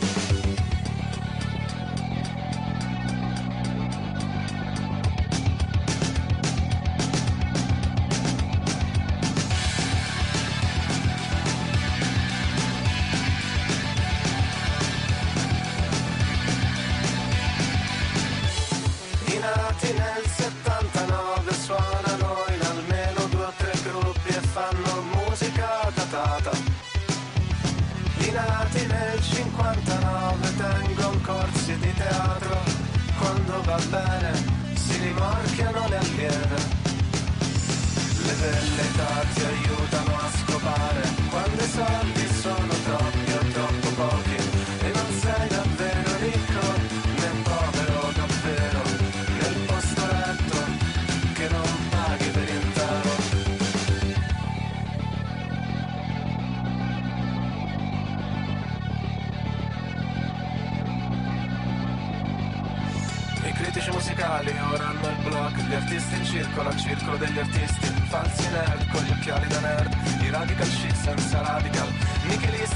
I nati nel 79 suonano in almeno 2 o 3 gruppi e fanno musica datata. I nati nel 59 tengono corsi di teatro, quando va bene si rimorchiano le allieve. Le velleità ti aiutano a scopare quando i soldi sono troppi o troppo pochi e non sei davvero ricco né povero davvero nel posto letto che non paghi per intero. I critici musicali ora hanno il blog, gli artisti in circolo al circolo degli artisti, falsi nerd con gli occhiali da nerd, i radical chic senza radical, nichilisti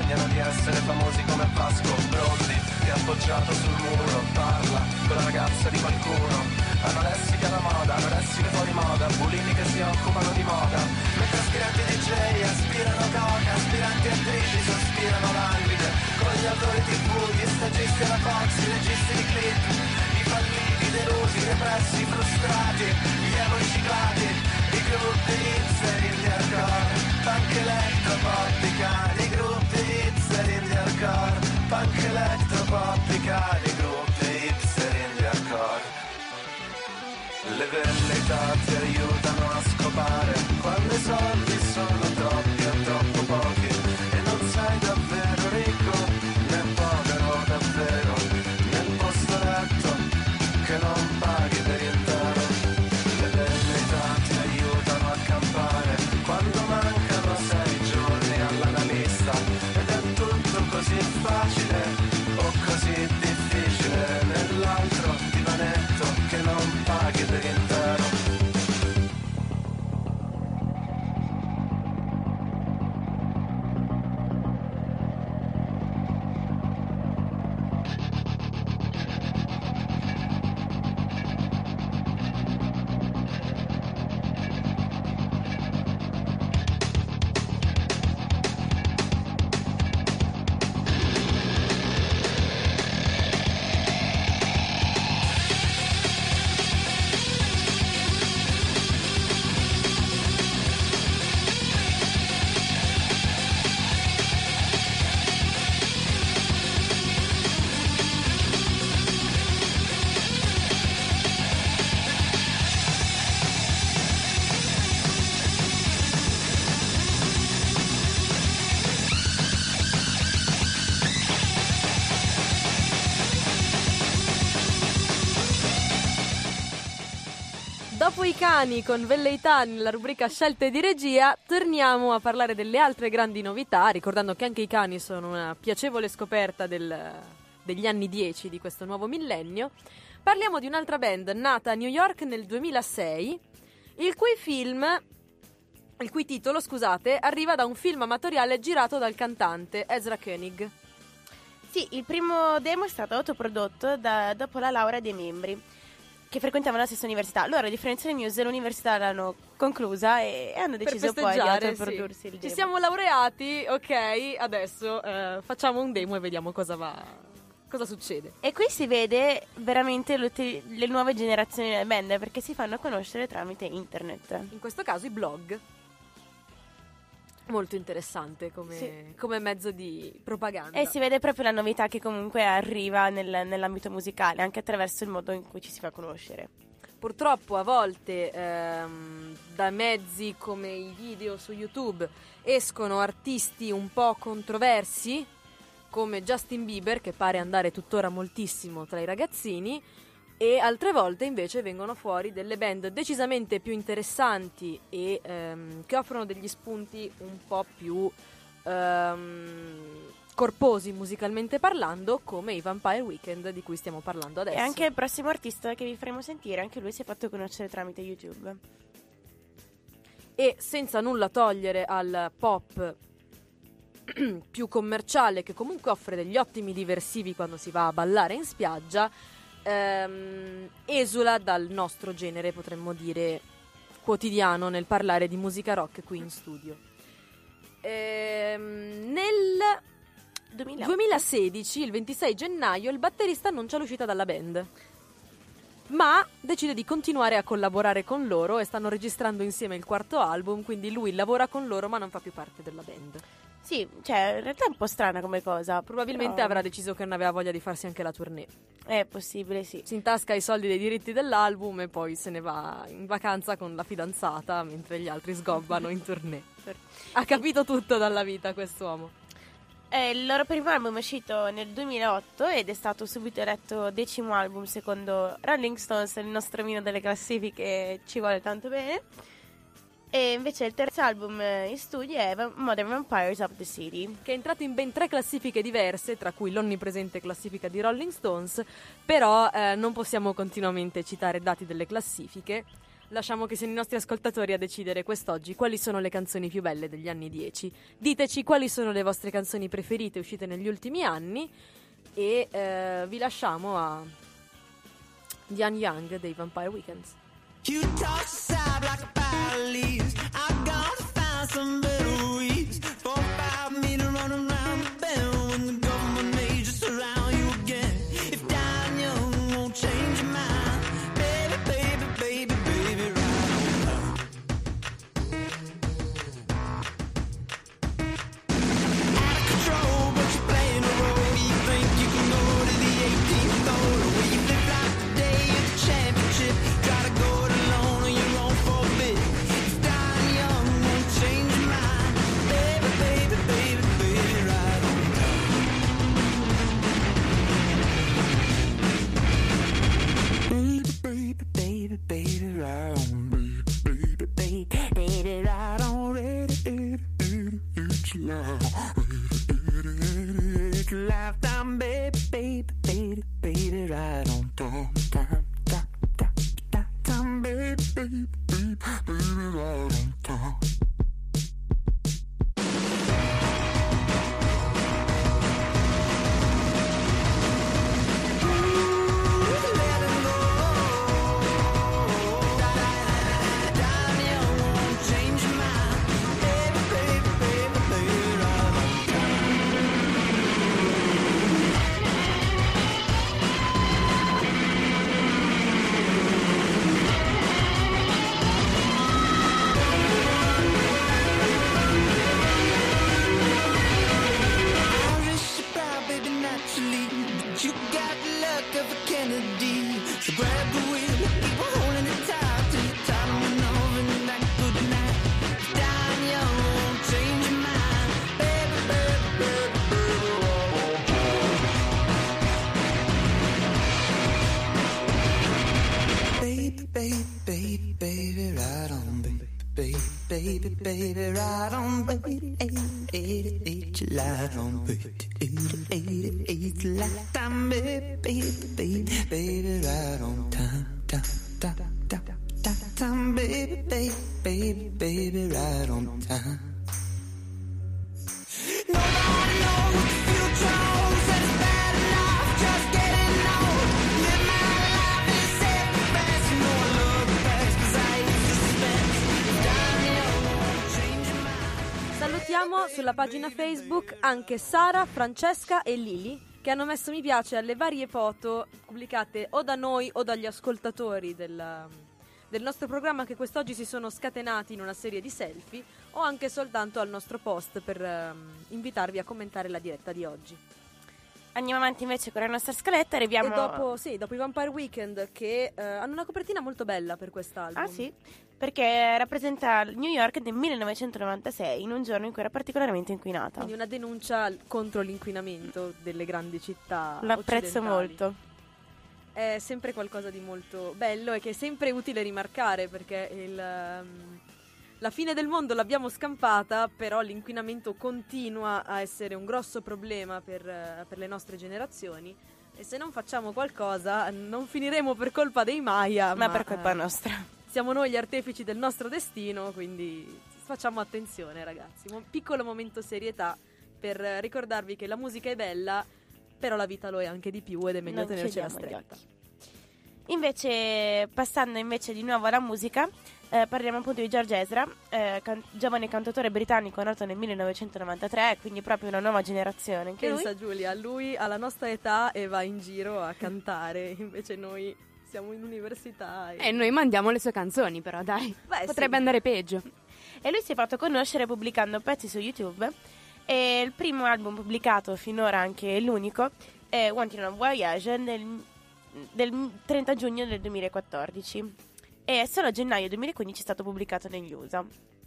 sognano di essere famosi come Vasco Brondi, che appoggiato sul muro parla con la ragazza di qualcuno. Anoressica la moda, anoressiche fuori moda, bulimi che si occupano di moda, mentre aspiranti DJ aspirano coca, aspiranti attrici sospirano languide, con gli autori TV, gli stagisti alla Fox, i registi di clip, i falliti, delusi, repressi, frustrati, gli emo riciclati, i gruppi hipster, indie hardcore, punk electropop, i gruppi hipster, indie hardcore, punk electropop, i gruppi hipster, indie hardcore. Le velleità ti aiutano a scopare quando i soldi sono troppi o troppo pochi e non sei davvero ricco né povero davvero, nel posto letto che non paghi per intero. Le velleità ti aiutano a campare quando mancano 6 giorni all'analista ed è tutto così facile o così difficile nell'altro divanetto che non paghi per intero. Dopo i cani con velleità nella rubrica scelte di regia, torniamo a parlare delle altre grandi novità, ricordando che anche i cani sono una piacevole scoperta degli anni 10 di questo nuovo millennio. Parliamo di un'altra band nata a New York nel 2006, il cui titolo, scusate, arriva da un film amatoriale girato dal cantante Ezra Koenig. Sì, il primo demo è stato autoprodotto dopo la laurea dei membri, che frequentavano la stessa università. Loro, a differenza dei Muse, l'università l'hanno conclusa e hanno deciso poi di autoprodursi sì. il Ci demo. siamo laureati, ok, adesso facciamo un demo e vediamo cosa succede. E qui si vede veramente le nuove generazioni delle band, perché si fanno conoscere tramite internet. In questo caso i blog. Molto interessante come mezzo di propaganda. E si vede proprio la novità che comunque arriva nell'ambito musicale, anche attraverso il modo in cui ci si fa conoscere. Purtroppo a volte da mezzi come i video su YouTube escono artisti un po' controversi, come Justin Bieber, che pare andare tuttora moltissimo tra i ragazzini, e altre volte invece vengono fuori delle band decisamente più interessanti e che offrono degli spunti un po' più corposi musicalmente parlando, come i Vampire Weekend di cui stiamo parlando adesso. E anche il prossimo artista che vi faremo sentire, anche lui si è fatto conoscere tramite YouTube. E senza nulla togliere al pop più commerciale, che comunque offre degli ottimi diversivi quando si va a ballare in spiaggia, esula dal nostro genere, potremmo dire, quotidiano nel parlare di musica rock qui in studio. Nel 2016, il 26 gennaio, il batterista annuncia l'uscita dalla band, ma decide di continuare a collaborare con loro e stanno registrando insieme il quarto album, quindi lui lavora con loro ma non fa più parte della band. Sì, cioè, in realtà è un po' strana come cosa. Probabilmente però avrà deciso che non aveva voglia di farsi anche la tournée. è possibile, sì. Si intasca i soldi dei diritti dell'album e poi se ne va in vacanza con la fidanzata mentre gli altri sgobbano in tournée. Ha capito tutto dalla vita quest'uomo. Il loro primo album è uscito nel 2008 ed è stato subito eletto 10° album secondo Rolling Stones, il nostro mino delle classifiche, ci vuole tanto bene. E invece il terzo album in studio è Modern Vampires of the City, Che è entrato in ben 3 classifiche diverse, tra cui l'onnipresente classifica di Rolling Stones, però non possiamo continuamente citare dati delle classifiche. lasciamo che siano i nostri ascoltatori a decidere quest'oggi quali sono le canzoni più belle degli anni 10. Diteci quali sono le vostre canzoni preferite uscite negli ultimi anni e vi lasciamo a Diane Young dei Vampire Weekends. You toss aside like a pile of leaves. I gotta find some better weeds. 4 or 5 me to run around the bend when the government may just surround you again. If dying young won't change your mind, baby, baby, baby, baby, right on time. Out of control, but you're playing a role. You think you can go to the 18th hole, where you flip like the day of the championship. Try to go it alone on your own for a bit. If dying young won't change your mind, baby, baby, baby, baby, right on time. Baby, baby, baby, baby, right on. Baby, baby, baby, baby, right on. It's a lifetime, baby, baby, baby, baby, right on time, time, time, time, time, baby, baby, baby, baby, right on time. You got the luck of a Kennedy, so grab the wheel, keep on holding it tight till you're tired of running over and that good night. Dying young won't change your mind, baby, baby, baby, baby, baby, baby, baby, right on, baby, baby, baby, baby, right on, baby, 88, you light on, baby. 88 lifetime, baby, baby, baby, baby, right on time, time, time, time, time, time, baby, baby, baby, baby, right on time. Nobody knows what the future holds, and it's bad enough just getting old. Live my life in self-defense, you know I love the past 'cause I hate suspense. Dying young won't change your mind. Salutiamo sulla pagina Facebook anche Sara, Francesca e Lili, che hanno messo mi piace alle varie foto pubblicate o da noi o dagli ascoltatori del nostro programma, che quest'oggi si sono scatenati in una serie di selfie, o anche soltanto al nostro post per invitarvi a commentare la diretta di oggi. Andiamo avanti invece con la nostra scaletta, arriviamo... E dopo i Vampire Weekend, che hanno una copertina molto bella per quest'album. Ah sì? Perché rappresenta New York del 1996, in un giorno in cui era particolarmente inquinata. Quindi una denuncia contro l'inquinamento delle grandi città L'apprezzo occidentali. molto. È sempre qualcosa di molto bello e che è sempre utile rimarcare, perché la fine del mondo l'abbiamo scampata, però l'inquinamento continua a essere un grosso problema per le nostre generazioni, e se non facciamo qualcosa non finiremo per colpa dei Maya, Ma per colpa nostra. siamo noi gli artefici del nostro destino, quindi facciamo attenzione, ragazzi. Un piccolo momento serietà per ricordarvi che la musica è bella, però la vita lo è anche di più ed è meglio Non tenercela chiudiamo gli stretta. occhi. Invece, passando invece di nuovo alla musica, parliamo appunto di George Ezra, giovane cantautore britannico nato nel 1993, quindi proprio una nuova generazione. Anche lui. Pensa Giulia, lui ha la nostra età e va in giro a cantare, invece noi siamo in università. E noi mandiamo le sue canzoni, però dai, Beh, potrebbe sì. andare peggio. E lui si è fatto conoscere pubblicando pezzi su YouTube, e il primo album pubblicato finora, anche l'unico, è Wanting on Voyage del 30 giugno del 2014, e solo a gennaio 2015 è stato pubblicato negli USA.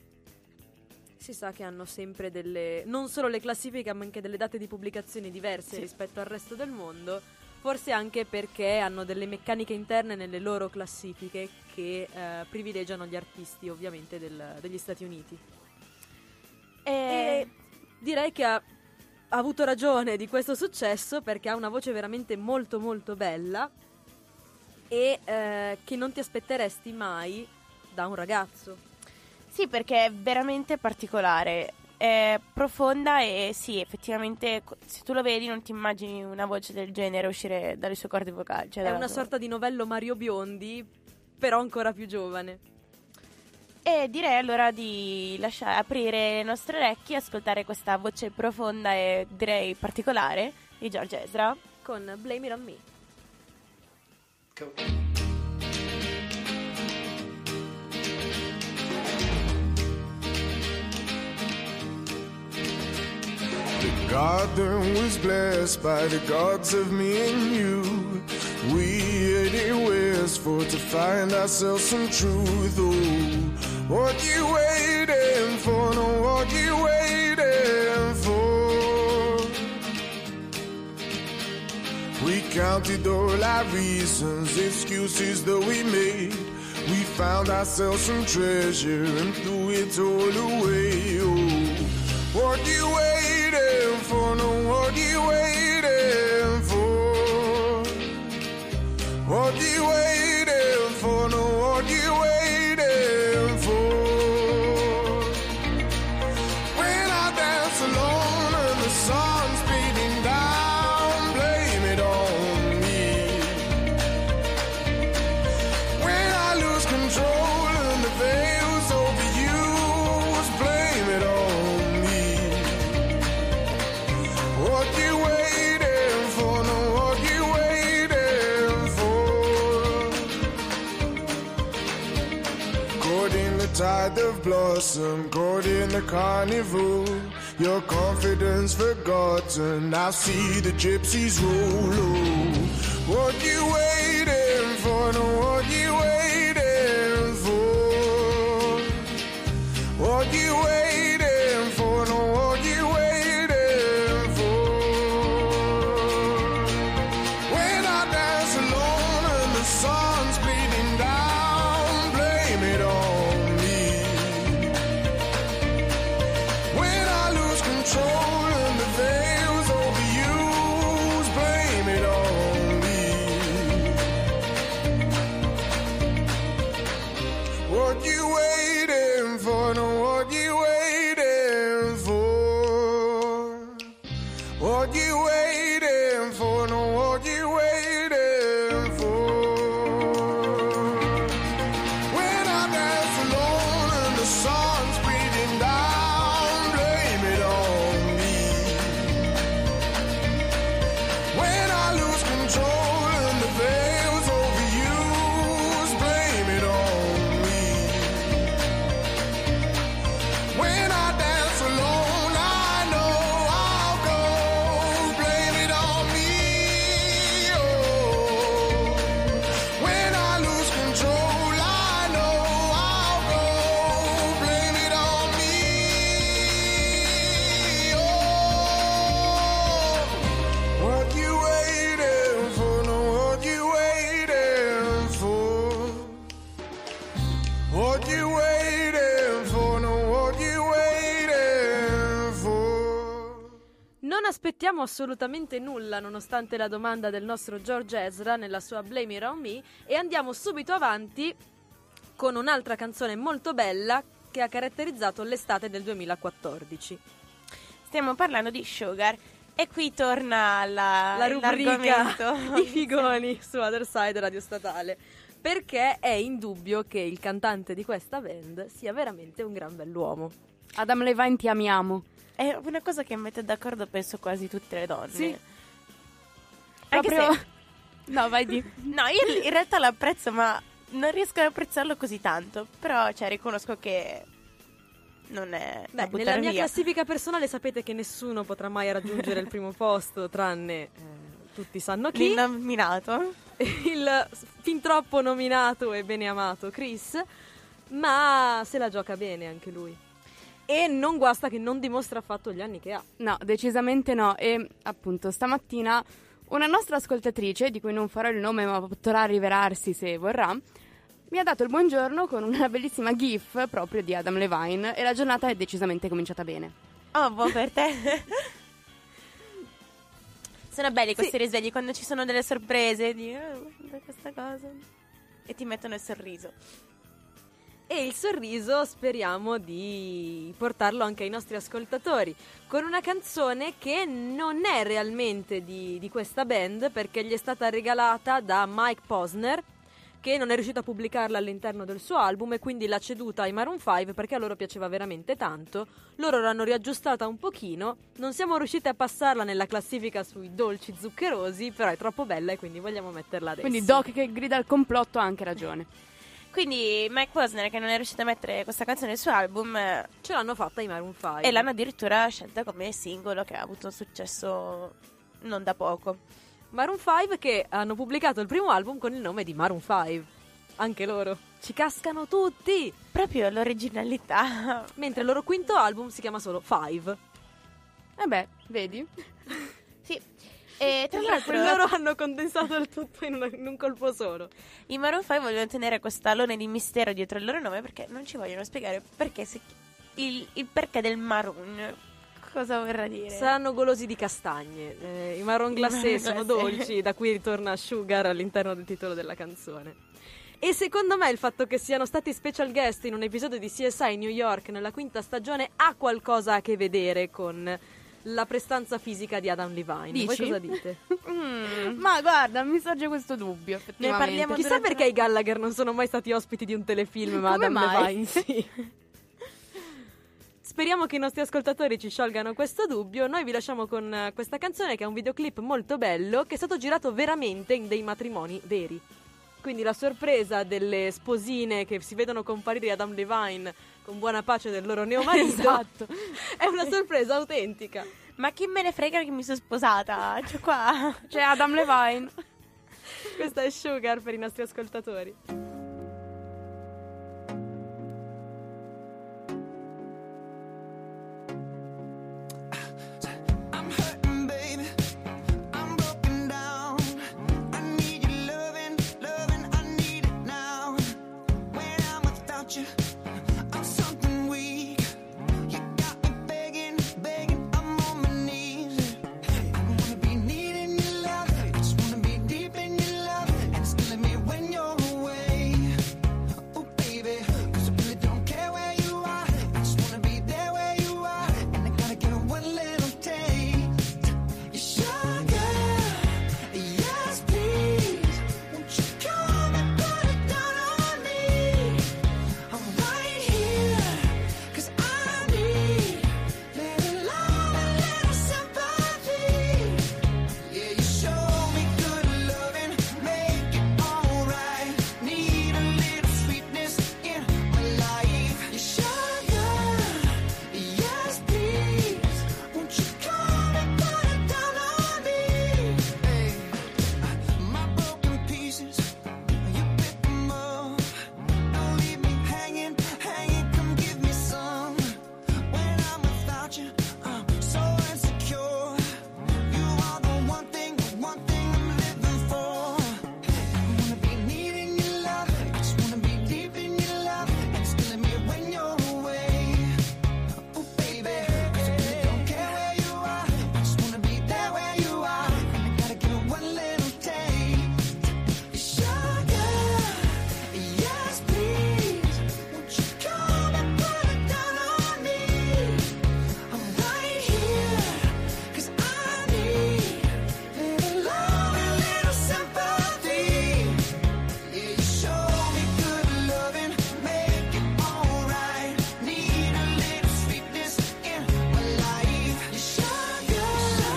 Si sa che hanno sempre non solo le classifiche, ma anche delle date di pubblicazione diverse Sì. rispetto al resto del mondo, forse anche perché hanno delle meccaniche interne nelle loro classifiche che privilegiano gli artisti ovviamente degli Stati Uniti. E direi che ha avuto ragione di questo successo, perché ha una voce veramente molto molto bella e che non ti aspetteresti mai da un ragazzo. Sì, perché è veramente particolare, è profonda e sì, effettivamente se tu lo vedi non ti immagini una voce del genere uscire dalle sue corde vocali. Cioè È dalla una sua- sorta di novello Mario Biondi, però ancora più giovane. E direi allora di lasciare aprire le nostre orecchie, ascoltare questa voce profonda e direi particolare di George Ezra. Con Blame It On Me. The garden was blessed by the gods of me and you. We headed westward to find ourselves some truth. Oh, what you waiting for? No, what you waiting for? We counted all our reasons, excuses that we made. We found ourselves some treasure and threw it all away. Oh, what you waiting for? No, what you waiting for? What you waiting for? No, what you waiting for? When I dance alone and the sun's beating down, blame it on me. When I lose control and the veil's overused, blame it on me. What you waiting for? No, what you waiting for? Caught in the tide of blossom, caught in the carnival. Your confidence forgotten, I see the gypsies roll. Oh, what you waiting for? No, what you waiting for? What you waiting for? No, what you waiting for? When I dance alone and the sun's bleeding down, blame it on me. When I lose control and the veil's overused, blame it on me. What you waiting for? No, what you waiting for? What you waiting for? No, what you waiting for? When I dance alone and the sun's beating down, blame it on me. When I lose control and the veil's overused, blame it on me. When I dance alone, I know I'll go, blame it on me. Oh, when I lose control, I know I'll go, blame it on me. Oh, what you waiting for? No, what you waiting for? What you waiting for? No, what you waiting for? Non aspettiamo assolutamente nulla nonostante la domanda del nostro George Ezra nella sua Blame It On Me e andiamo subito avanti con un'altra canzone molto bella che ha caratterizzato l'estate del 2014. Stiamo parlando di Sugar e qui torna La rubrica l'argomento. I figoni su Other Side Radio Statale, perché è indubbio che il cantante di questa band sia veramente un gran bell'uomo. Adam Levine, ti amiamo. È una cosa che mette d'accordo penso quasi tutte le donne. Sì. Anche Proprio... se No, vai di. no, io in realtà l'apprezzo, ma non riesco ad apprezzarlo così tanto. Però, cioè, riconosco che non è da Beh, buttare nella mia via. classifica personale sapete che nessuno potrà mai raggiungere il primo posto, tranne tutti sanno chi. L'innominato. Il fin troppo nominato e bene amato Chris, ma se la gioca bene anche lui. E non guasta che non dimostra affatto gli anni che ha. No, decisamente no. E appunto stamattina una nostra ascoltatrice, di cui non farò il nome ma potrà rivelarsi se vorrà, mi ha dato il buongiorno con una bellissima gif proprio di Adam Levine e la giornata è decisamente cominciata bene. Oh, buon per te. Sono belli questi risvegli quando ci sono delle sorprese di guarda questa cosa e ti mettono il sorriso. E il sorriso speriamo di portarlo anche ai nostri ascoltatori con una canzone che non è realmente di questa band, perché gli è stata regalata da Mike Posner, che non è riuscito a pubblicarla all'interno del suo album e quindi l'ha ceduta ai Maroon 5 perché a loro piaceva veramente tanto. Loro l'hanno riaggiustata un pochino, non siamo riusciti a passarla nella classifica sui dolci zuccherosi, però è troppo bella e quindi vogliamo metterla adesso. Quindi Doc che grida al complotto ha anche ragione. Quindi Mike Posner, che non è riuscito a mettere questa canzone nel suo album, ce l'hanno fatta i Maroon 5 e l'hanno addirittura scelta come singolo, che ha avuto un successo non da poco. Maroon 5 che hanno pubblicato il primo album con il nome di Maroon 5. Anche loro ci cascano tutti. Proprio l'originalità. Mentre il loro quinto album si chiama solo 5. Vedi? Sì. E tra l'altro loro hanno condensato il tutto in un colpo solo. i Maroon 5 vogliono tenere questo alone di mistero dietro il loro nome, perché non ci vogliono spiegare perché il perché del Maroon. Cosa vorrà dire? Saranno golosi di castagne. I marron glacé sono dolci, da cui ritorna Sugar all'interno del titolo della canzone. E secondo me il fatto che siano stati special guest in un episodio di CSI New York nella quinta stagione ha qualcosa a che vedere con la prestanza fisica di Adam Levine. Dici? Voi cosa dite? Ma guarda, mi sorge questo dubbio, effettivamente. parliamo Chissà durante perché i Gallagher non sono mai stati ospiti di un telefilm, ma Come Adam mai? Levine sì. Speriamo che i nostri ascoltatori ci sciolgano questo dubbio. Noi vi lasciamo con questa canzone, che è un videoclip molto bello, che è stato girato veramente in dei matrimoni veri. Quindi la sorpresa delle sposine che si vedono comparire Adam Levine con buona pace del loro neomarito Esatto. è una sorpresa autentica. Ma chi me ne frega che mi sono sposata? Cioè qua. C'è Adam Levine. Questa è Sugar per i nostri ascoltatori. I'm hurting, baby. I'm broken down. I need your loving, I need it now. When I'm without you, I'm something weak. You got me begging, I'm on my knees. I wanna be needing your love. I just wanna be deep in your love. And it's killing me when you're away. Oh, baby, 'cause I really don't care where you are. I just wanna be there where you are. And I gotta get one little taste. Your sugar, yes please. Won't you come and put it down on me? I'm right here, 'cause I need little love and little sympathy. Yeah, you show me good loving, make it alright. Need a little sweetness in my life. Your sugar, yes please. Won't you come and put it down on me? Hey, my broken pieces, you pick them up. Don't leave me hanging, come give me some. When I'm without you, I'm so insecure. You are the one thing I'm living for. I wanna be needing your love, I just wanna be deep in your love. And it's killing me when you're away. Oh baby, 'cause I really don't care where you are. I just wanna be there where you are. And I gotta give it one little taste. Sugar, yes please. Won't you come and put it down on me? I'm right here, 'cause I need little love and little sympathy. Yeah, you show me good loving, make it alright. Need a little sweetness in my life. Your sugar,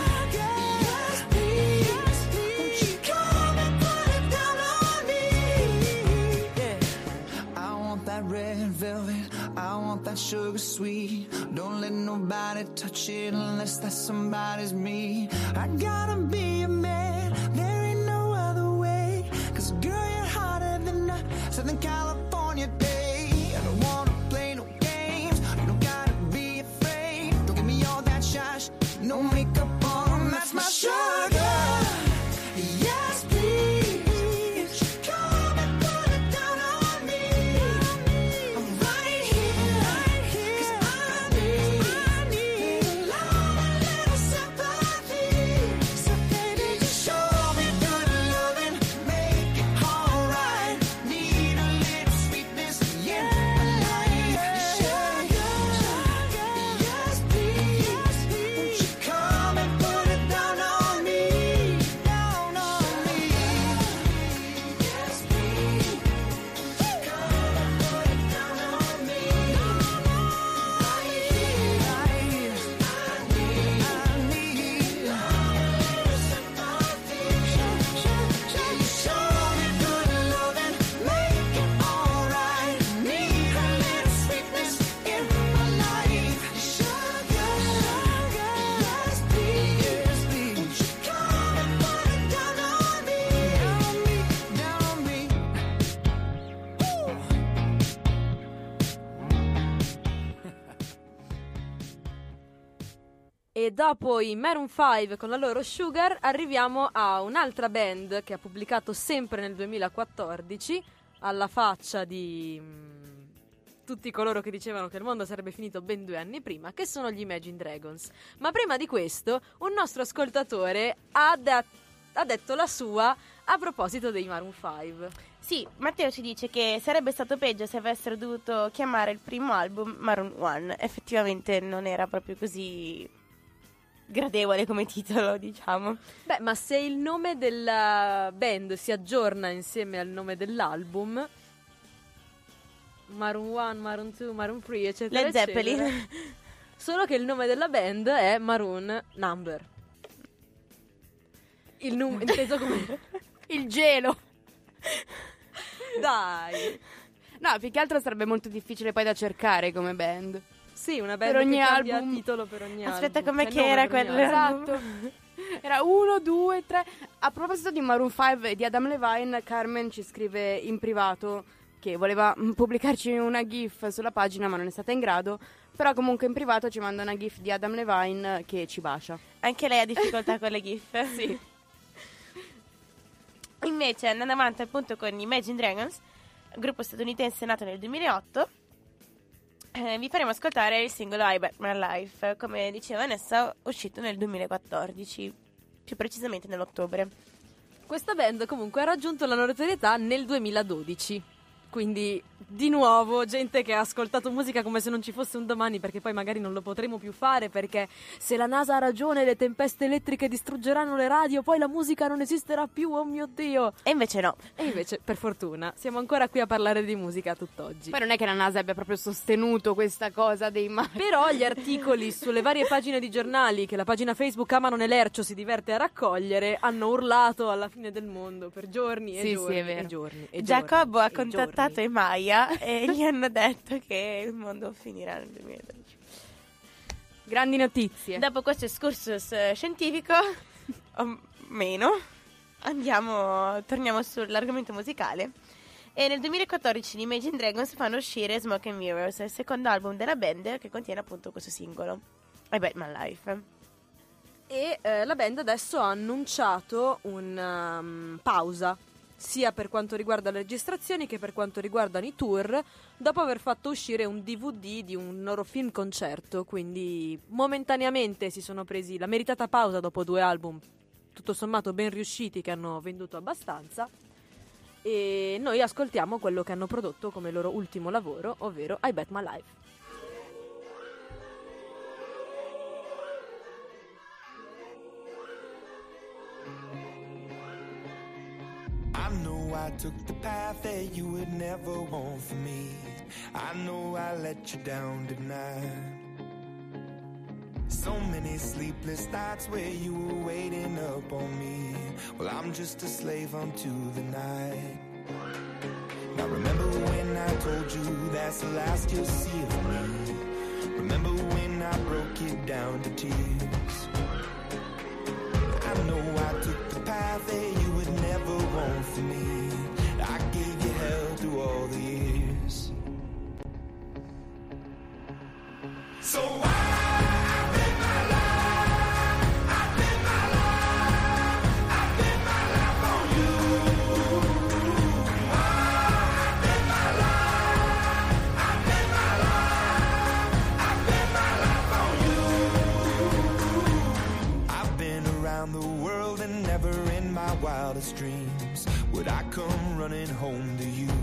yes please. Won't you come and put it down on me? Yeah. I want that red velvet, I want that sugar sweet. Don't let nobody touch it unless that somebody's me. I gotta be a man, there ain't no other way. 'Cause girl, you're hotter than a Southern California day. I don't wanna play no games, you don't gotta be afraid. Don't give me all that shush, no makeup on, that's my sugar. Yes please. Won't you come and put it down on me? I'm right here, 'cause I need little love and little sympathy. So baby, just show me good loving, make it alright. Need a little sweetness in my E dopo i Maroon 5 con la loro Sugar arriviamo a un'altra band che ha pubblicato sempre nel 2014, alla faccia di tutti coloro che dicevano che il mondo sarebbe finito ben 2 anni prima, che sono gli Imagine Dragons. Ma prima di questo un nostro ascoltatore ha detto la sua a proposito dei Maroon 5. Sì, Matteo ci dice che sarebbe stato peggio se avessero dovuto chiamare il primo album Maroon 1. Effettivamente non era proprio così gradevole come titolo, diciamo. Beh, ma se il nome della band si aggiorna insieme al nome dell'album, Maroon 1, Maroon 2, Maroon 3, eccetera, Led Zeppelin. eccetera. Solo che il nome della band è Maroon Number. Inteso come Il gelo. Dai. No, più che altro sarebbe molto difficile poi da cercare come band. Sì, una band Per ogni che cambia album. titolo per ogni Aspetta, album. com'è Cioè, che nome era per ogni quello? album. Esatto. Era 1, 2, 3. A proposito di Maroon 5 e di Adam Levine, Carmen ci scrive in privato che voleva pubblicarci una gif sulla pagina, ma non è stata in grado. Però comunque in privato ci manda una gif di Adam Levine che ci bacia. Anche lei ha difficoltà con le gif. Sì. Invece, andando avanti appunto con Imagine Dragons, gruppo statunitense nato nel 2008, vi faremo ascoltare il singolo I Bet My Life, come diceva Vanessa, uscito nel 2014, più precisamente nell'ottobre. Questa band comunque ha raggiunto la notorietà nel 2012. Quindi, di nuovo, gente che ha ascoltato musica come se non ci fosse un domani, perché poi magari non lo potremo più fare, perché se la NASA ha ragione, le tempeste elettriche distruggeranno le radio, poi la musica non esisterà più, oh mio Dio! E invece no. E invece, per fortuna, siamo ancora qui a parlare di musica tutt'oggi. Poi non è che la NASA abbia proprio sostenuto questa cosa dei mari. Però gli articoli sulle varie pagine di giornali che la pagina Facebook Amano Nelercio si diverte a raccogliere hanno urlato alla fine del mondo per giorni e Sì, giorni sì, è vero. e giorni e Giacobbo ha giorni e contattato giorni. i Maya e gli hanno detto che il mondo finirà nel 2012. Grandi notizie. Dopo questo excursus scientifico, o meno, torniamo sull'argomento musicale. E nel 2014 gli Imagine Dragons fanno uscire Smoke and Mirrors, il secondo album della band che contiene appunto questo singolo, I Bet My Life. E la band adesso ha annunciato una pausa, sia per quanto riguarda le registrazioni che per quanto riguardano i tour, dopo aver fatto uscire un DVD di un loro film concerto. Quindi momentaneamente si sono presi la meritata pausa dopo 2 album tutto sommato ben riusciti che hanno venduto abbastanza, e noi ascoltiamo quello che hanno prodotto come loro ultimo lavoro, ovvero I Bet My Life. I know I took the path that you would never want for me. I know I let you down tonight. So many sleepless nights where you were waiting up on me. Well, I'm just a slave unto the night. Now remember when I told you that's the last you'll see of me. Remember when I broke it down to tears. I know I took the path that you would never want for me. I gave you hell through all the years. So I bet my life, I bet my life, I bet my life on you. I bet my life, I bet my life, I bet my life on you. I've been around the world and never in my wildest dreams would I come running home to you.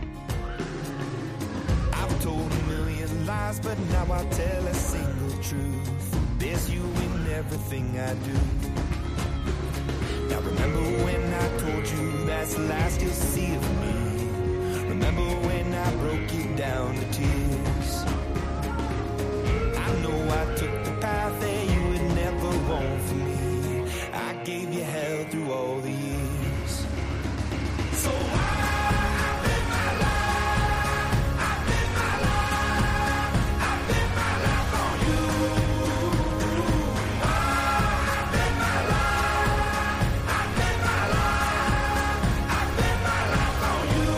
I've told a million lies, but now I tell a single truth. There's you in everything I do. Now remember when I told you that's the last you'll see of me. Remember when I broke it down to tears. I know I took the path that you would never want for me. I gave you hell through all the years. So I bet my life, I bet my life, I bet my life on you. I bet my life, I bet my life, I bet my life on you.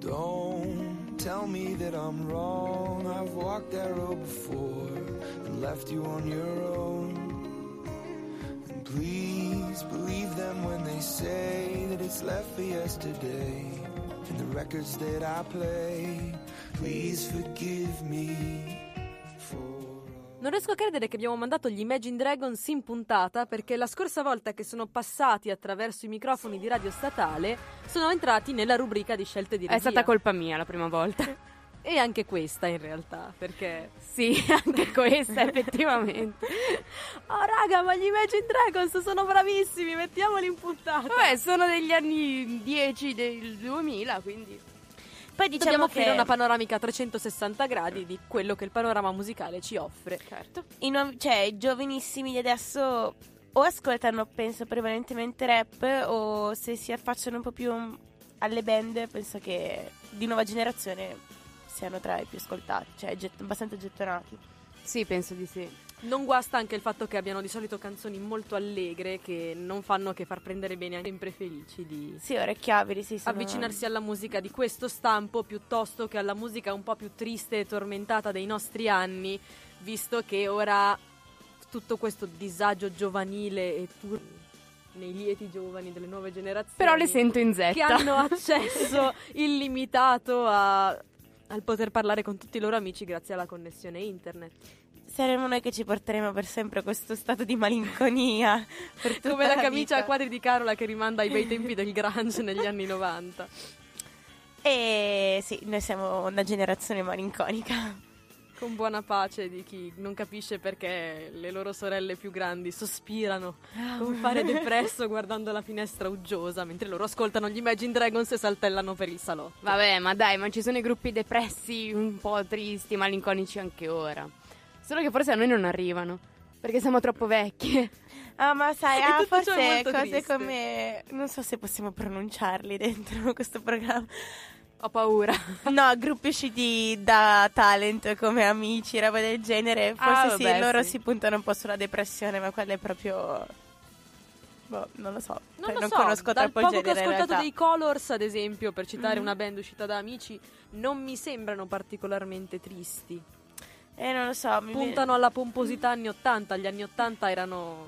Don't tell me that I'm wrong. I've walked that road before and left you on your own. And please believe them when they say that it's left for yesterday. And the records that I play, please forgive me for. Non riesco a credere che abbiamo mandato gli Imagine Dragons in puntata, perché la scorsa volta che sono passati attraverso i microfoni di Radio Statale sono entrati nella rubrica di scelte di regia. È stata colpa mia la prima volta. E anche questa in realtà, perché... Sì, anche questa effettivamente. Oh raga, ma gli Imagine Dragons sono bravissimi, mettiamoli in puntata. Vabbè, sono degli anni 10 del 2000, quindi... Poi Dobbiamo diciamo offrire che una panoramica a 360 gradi di quello che il panorama musicale ci offre. Certo. i giovanissimi di adesso o ascoltano, penso, prevalentemente rap, o se si affacciano un po' più alle band, penso che di nuova generazione siano tra i più ascoltati, cioè abbastanza gettonati. Sì, penso di sì. Non guasta anche il fatto che abbiano di solito canzoni molto allegre che non fanno che far prendere bene anche sempre felici di Sì, orecchiabili, sì, sono... avvicinarsi alla musica di questo stampo piuttosto che alla musica un po' più triste e tormentata dei nostri anni, visto che ora tutto questo disagio giovanile e pur nei lieti giovani delle nuove generazioni, Però le sento in che zetta. hanno accesso illimitato al poter parlare con tutti i loro amici grazie alla connessione internet. Saremo noi che ci porteremo per sempre questo stato di malinconia per tutta Come la camicia vita. a quadri di Carola che rimanda ai bei tempi del grunge negli anni 90. E sì, noi siamo una generazione malinconica. Con buona pace di chi non capisce perché le loro sorelle più grandi sospirano con fare depresso guardando la finestra uggiosa mentre loro ascoltano gli Imagine Dragons e saltellano per il salotto. Vabbè, ma dai, ma ci sono i gruppi depressi, un po' tristi, malinconici anche ora. Solo che forse a noi non arrivano, perché siamo troppo vecchie. Ah, ma sai, E tutto ciò è forse molto cose triste. come... Non so se possiamo pronunciarli dentro questo programma. Ho paura. No, gruppi usciti da talent come Amici, roba del genere. Forse Ah, sì, vabbè, loro sì. si puntano un po' sulla depressione, ma quella è proprio... Boh, non lo so. Non Cioè, lo so, conosco dal troppo il poco che ho genere in ascoltato realtà. dei Colors, ad esempio, per citare una band uscita da Amici, non mi sembrano particolarmente tristi. Non lo so, Puntano alla pomposità anni 80. Gli anni 80 erano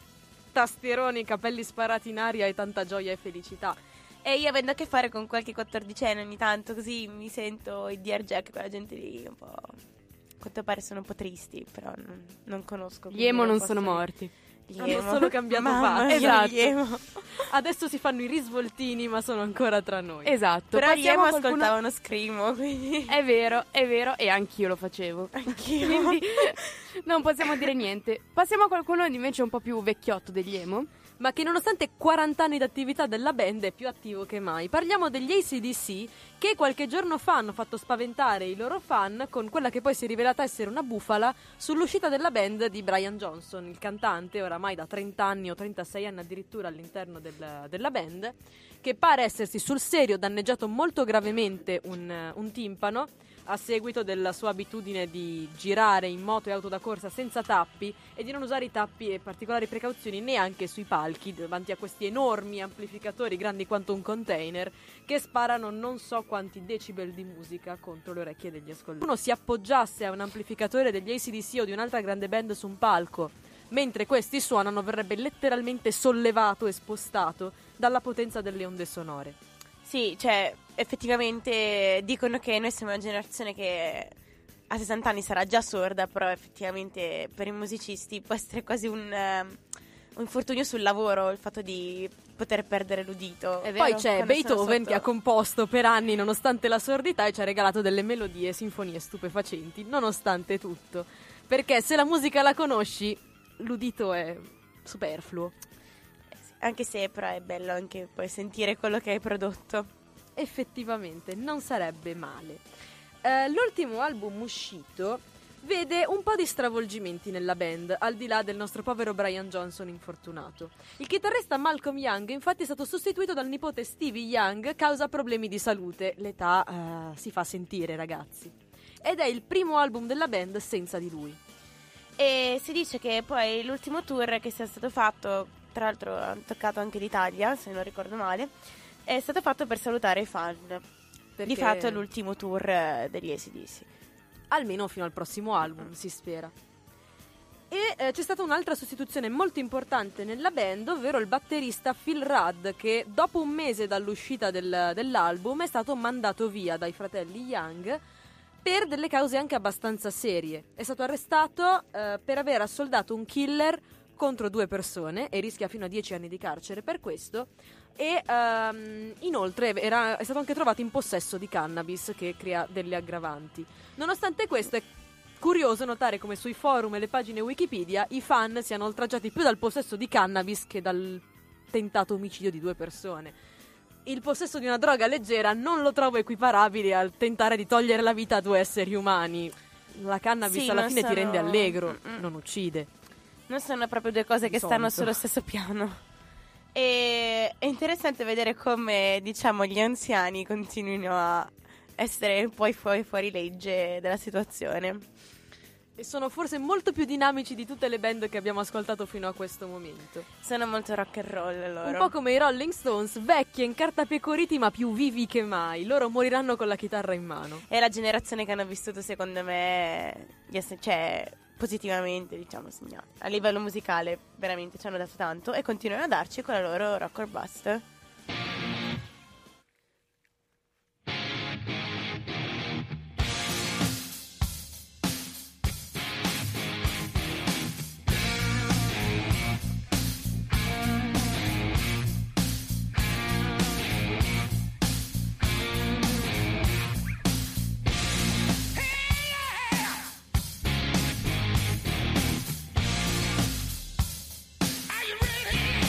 tastieroni, capelli sparati in aria e tanta gioia e felicità. E io avendo a che fare con qualche 14enne ogni tanto, così mi sento i Dear Jack, quella gente lì un po'... A quanto pare sono un po' tristi, però non conosco. Gli quindi emo non posso sono dire. morti. Gli Hanno emo. solo cambiato Mamma faccia. mia, Esatto. gli emo. Adesso si fanno i risvoltini, ma sono ancora tra noi. Esatto. Però gli Passiamo emo a qualcuno- ascoltavano Screamo, quindi... È vero, e anch'io lo facevo. Anch'io. Quindi non possiamo dire niente. Passiamo a qualcuno invece un po' più vecchiotto degli emo. Ma che nonostante 40 anni di attività della band è più attivo che mai. Parliamo degli AC/DC, che qualche giorno fa hanno fatto spaventare i loro fan con quella che poi si è rivelata essere una bufala sull'uscita della band di Brian Johnson, il cantante oramai da 30 anni o 36 anni addirittura all'interno della band, che pare essersi sul serio danneggiato molto gravemente un timpano a seguito della sua abitudine di girare in moto e auto da corsa senza tappi e di non usare i tappi e particolari precauzioni neanche sui palchi davanti a questi enormi amplificatori grandi quanto un container che sparano non so quanti decibel di musica contro le orecchie degli ascoltatori. Uno si appoggiasse a un amplificatore degli AC/DC o di un'altra grande band su un palco mentre questi suonano verrebbe letteralmente sollevato e spostato dalla potenza delle onde sonore. Sì, cioè, effettivamente dicono che noi siamo una generazione che a 60 anni sarà già sorda, però effettivamente per i musicisti può essere quasi un infortunio sul lavoro il fatto di poter perdere l'udito. È vero, Poi c'è quando sono Beethoven sotto- che ha composto per anni nonostante la sordità e ci ha regalato delle melodie e sinfonie stupefacenti nonostante tutto, perché se la musica la conosci l'udito è superfluo. Anche se però è bello anche poi sentire quello che hai prodotto. Effettivamente non sarebbe male. L'ultimo album uscito vede un po' di stravolgimenti nella band, al di là del nostro povero Brian Johnson infortunato. Il chitarrista Malcolm Young infatti è stato sostituito dal nipote Stevie Young causa problemi di salute. L'età si fa sentire, ragazzi. Ed è il primo album della band senza di lui. E si dice che poi l'ultimo tour che sia stato fatto, tra l'altro ha toccato anche l'Italia, se non ricordo male, è stato fatto per salutare i fan. perché Di fatto è l'ultimo tour degli AC/DC. almeno fino al prossimo album, si spera. E c'è stata un'altra sostituzione molto importante nella band, ovvero il batterista Phil Rudd, che dopo un mese dall'uscita dell'album è stato mandato via dai fratelli Young per delle cause anche abbastanza serie. È stato arrestato per aver assoldato un killer contro 2 persone e rischia fino a 10 anni di carcere per questo. E inoltre è stato anche trovato in possesso di cannabis, che crea delle aggravanti. Nonostante questo, è curioso notare come sui forum e le pagine Wikipedia i fan siano oltraggiati più dal possesso di cannabis che dal tentato omicidio di 2 persone. Il possesso di una droga leggera non lo trovo equiparabile al tentare di togliere la vita a 2 esseri umani. La cannabis Sì, alla non fine ti rende sono- allegro, Mm-mm. non uccide. Non sono proprio 2 cose Di che stanno solito. sullo stesso piano. E è interessante vedere come, diciamo, gli anziani continuino a essere poi fuori legge della situazione. E sono forse molto più dinamici di tutte le band che abbiamo ascoltato fino a questo momento. Sono molto rock and roll loro. Un po' come i Rolling Stones, vecchi e incartapecoriti ma più vivi che mai. Loro moriranno con la chitarra in mano. È la generazione che hanno vissuto, secondo me, cioè, positivamente, diciamo, a livello musicale, veramente ci hanno dato tanto e continuano a darci con la loro rock or bust. Are you ready?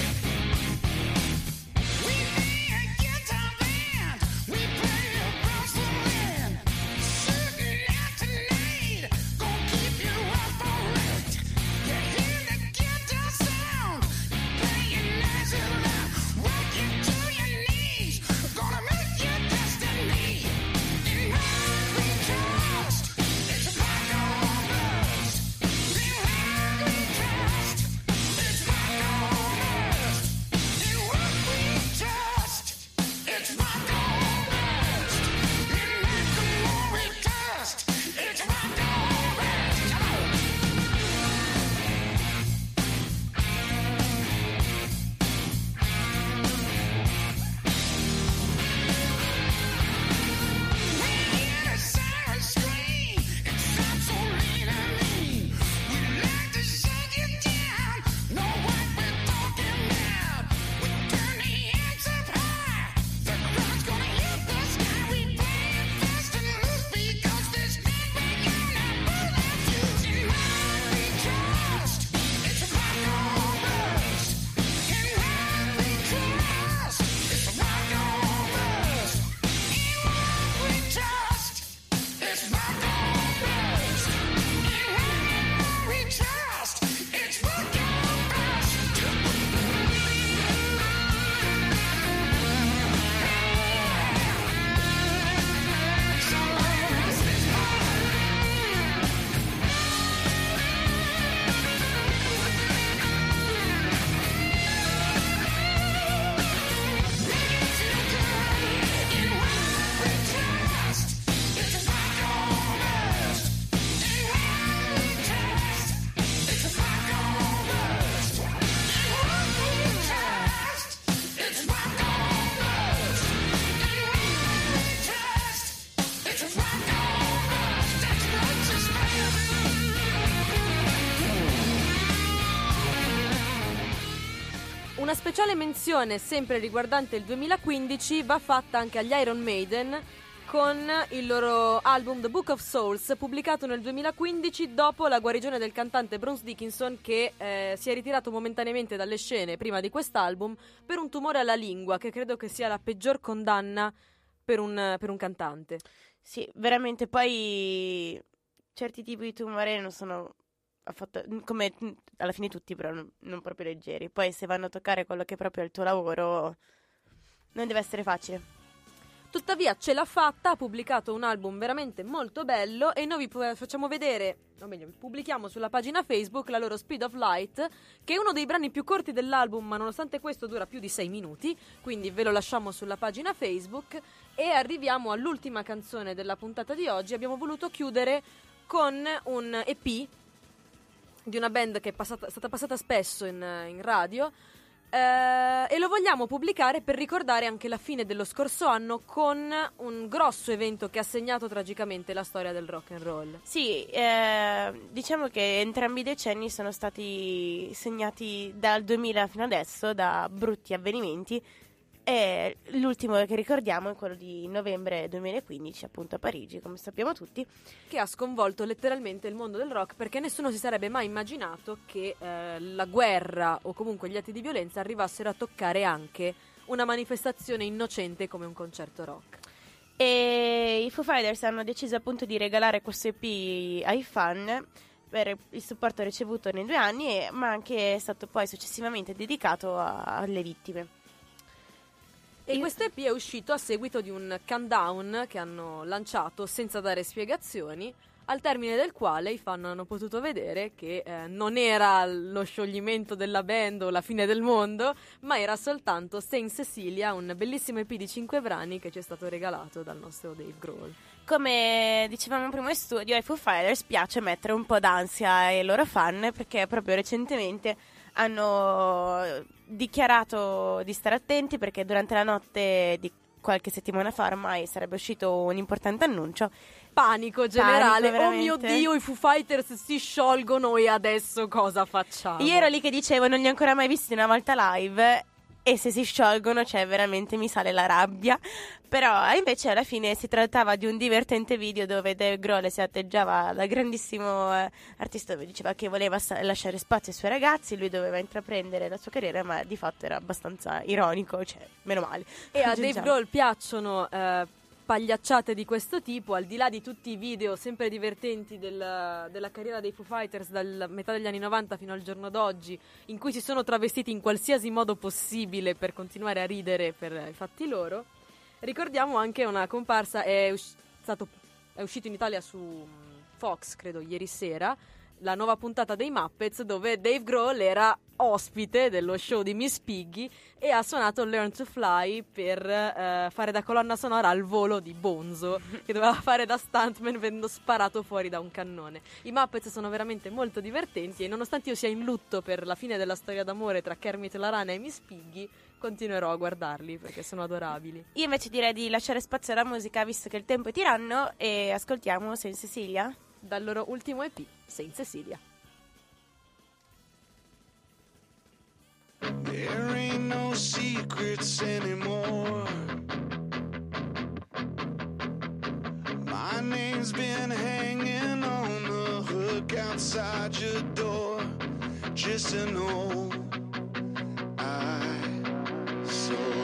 Una speciale menzione, sempre riguardante il 2015, va fatta anche agli Iron Maiden con il loro album The Book of Souls, pubblicato nel 2015 dopo la guarigione del cantante Bruce Dickinson, che si è ritirato momentaneamente dalle scene prima di quest'album per un tumore alla lingua, che credo che sia la peggior condanna per un cantante. Sì, veramente, poi certi tipi di tumore non sono affatto, come alla fine tutti, però non proprio leggeri. Poi se vanno a toccare quello che proprio è il tuo lavoro, non deve essere facile. Tuttavia ce l'ha fatta, ha pubblicato un album veramente molto bello e noi vi facciamo vedere, o meglio, pubblichiamo sulla pagina Facebook la loro Speed of Light, che è uno dei brani più corti dell'album, ma nonostante questo dura più di 6 minuti, quindi ve lo lasciamo sulla pagina Facebook. E arriviamo all'ultima canzone della puntata di oggi. Abbiamo voluto chiudere con un EP di una band che è stata passata spesso in radio, e lo vogliamo pubblicare per ricordare anche la fine dello scorso anno con un grosso evento che ha segnato tragicamente la storia del rock and roll. Sì, diciamo che entrambi i decenni sono stati segnati dal 2000 fino adesso da brutti avvenimenti, e l'ultimo che ricordiamo è quello di novembre 2015, appunto a Parigi, come sappiamo tutti, che ha sconvolto letteralmente il mondo del rock, perché nessuno si sarebbe mai immaginato che la guerra o comunque gli atti di violenza arrivassero a toccare anche una manifestazione innocente come un concerto rock. E i Foo Fighters hanno deciso appunto di regalare questo EP ai fan per il supporto ricevuto nei 2 anni, ma anche è stato poi successivamente dedicato alle vittime. E questo EP è uscito a seguito di un countdown che hanno lanciato senza dare spiegazioni, al termine del quale i fan hanno potuto vedere che non era lo scioglimento della band o la fine del mondo, ma era soltanto Saint Cecilia, un bellissimo EP di 5 brani che ci è stato regalato dal nostro Dave Grohl. Come dicevamo prima in studio, ai Foo Fighters piace mettere un po' d'ansia ai loro fan, perché proprio recentemente hanno dichiarato di stare attenti, perché durante la notte di qualche settimana fa ormai sarebbe uscito un importante annuncio. Panico generale. Panico, oh mio Dio, i Foo Fighters si sciolgono e adesso cosa facciamo? Io ero lì che dicevo, non li ho ancora mai visti una volta live, e se si sciolgono, cioè veramente mi sale la rabbia. Però invece alla fine si trattava di un divertente video dove Dave Grohl si atteggiava da grandissimo artista, dove diceva che voleva lasciare spazio ai suoi ragazzi, lui doveva intraprendere la sua carriera, ma di fatto era abbastanza ironico, cioè meno male. E a Dave Grohl piacciono pagliacciate di questo tipo, al di là di tutti i video sempre divertenti della carriera dei Foo Fighters dalla metà degli anni 90 fino al giorno d'oggi, in cui si sono travestiti in qualsiasi modo possibile per continuare a ridere per i fatti loro. Ricordiamo anche una comparsa, è uscito in Italia su Fox, credo, ieri sera, la nuova puntata dei Muppets, dove Dave Grohl era ospite dello show di Miss Piggy e ha suonato Learn to Fly per fare da colonna sonora al volo di Bonzo, che doveva fare da stuntman venendo sparato fuori da un cannone. I Muppets sono veramente molto divertenti e nonostante io sia in lutto per la fine della storia d'amore tra Kermit la rana e Miss Piggy, continuerò a guardarli perché sono adorabili. Io invece direi di lasciare spazio alla musica, visto che il tempo è tiranno, e ascoltiamo Saint Cecilia dal loro ultimo EP, Saint Cecilia. There ain't no secrets anymore. My name's been hanging on the hook outside your door, just to know I saw.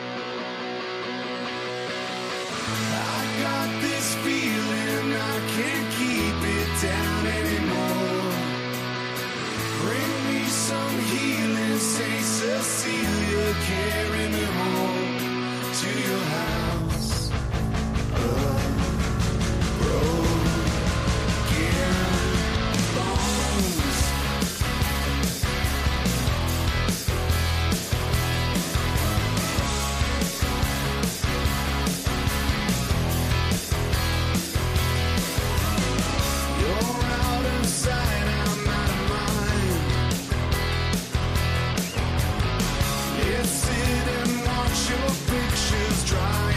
I got this feeling I can't keep it down anymore. Bring me some healing, Saint Cecilia, carry me home to your house of broken bones. You're out of sight, I'm out of mind. Let's sit and watch your pictures dry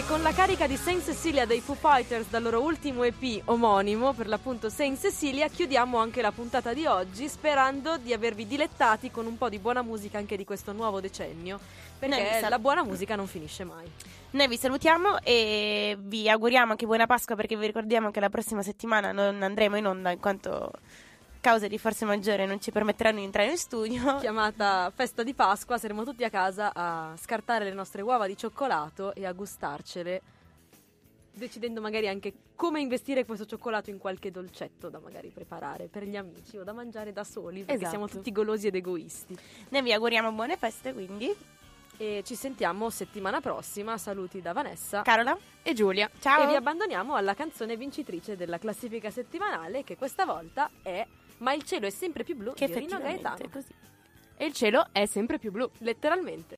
con la carica di Saint Cecilia dei Foo Fighters dal loro ultimo EP omonimo, per l'appunto Saint Cecilia, chiudiamo anche la puntata di oggi, sperando di avervi dilettati con un po' di buona musica anche di questo nuovo decennio, perché la buona musica non finisce mai. Noi vi salutiamo e vi auguriamo anche buona Pasqua, perché vi ricordiamo che la prossima settimana non andremo in onda in quanto cause di forza maggiore non ci permetteranno di entrare in studio. Chiamata festa di Pasqua, saremo tutti a casa a scartare le nostre uova di cioccolato e a gustarcele, decidendo magari anche come investire questo cioccolato in qualche dolcetto da magari preparare per gli amici o da mangiare da soli, perché Esatto. siamo tutti golosi ed egoisti. Noi vi auguriamo buone feste, quindi. E ci sentiamo settimana prossima. Saluti da Vanessa, Carola E Giulia. ciao. e vi abbandoniamo alla canzone vincitrice della classifica settimanale, che questa volta è Ma il cielo è sempre più blu che di Rino effettivamente Gaetano. è così. E il cielo è sempre più blu. Letteralmente.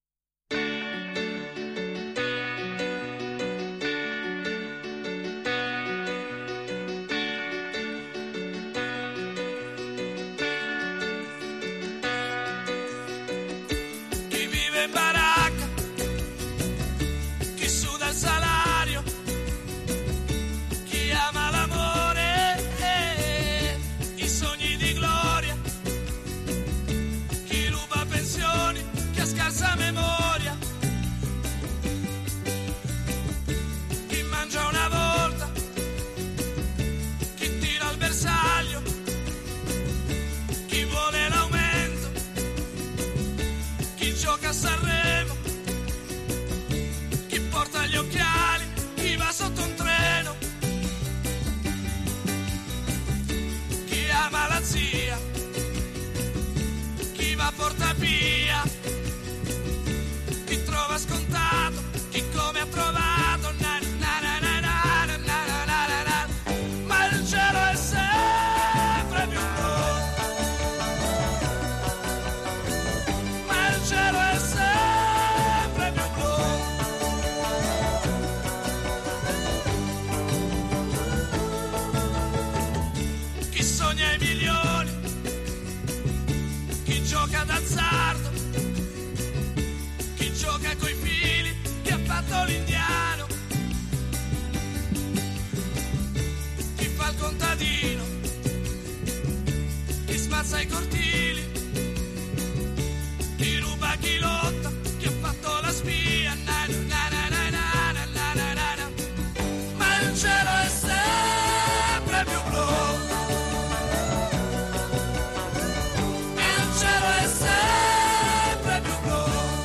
Chi vive in baracca, chi suda il salario, chi ama l'amore, i sogni di gloria, chi ruba pensioni, chi ha scarsa memoria, chi mangia una volta, chi tira al bersaglio, chi vuole l'aumento, chi gioca a Sanremo, chi porta gli occhiali, chi va sotto un treno, chi ama la zia, chi va a Portapia, chi trova scontato, chi come ha trovato, na, na, na, na, na, na, na, na, na, na. Ma il cielo è sempre più blu, ma il cielo è sempre più blu. Chi sogna i milioni, chi gioca d'azzardo, chi gioca coi fili, chi ha fatto l'indiano, chi fa il contadino, chi spazza i cortili, chi ruba, chi lotta, chi ha fatto la spia, na, na, na, na, na, na, na, na, na, na. Ma il cielo è sempre più blu, il cielo è sempre più blu.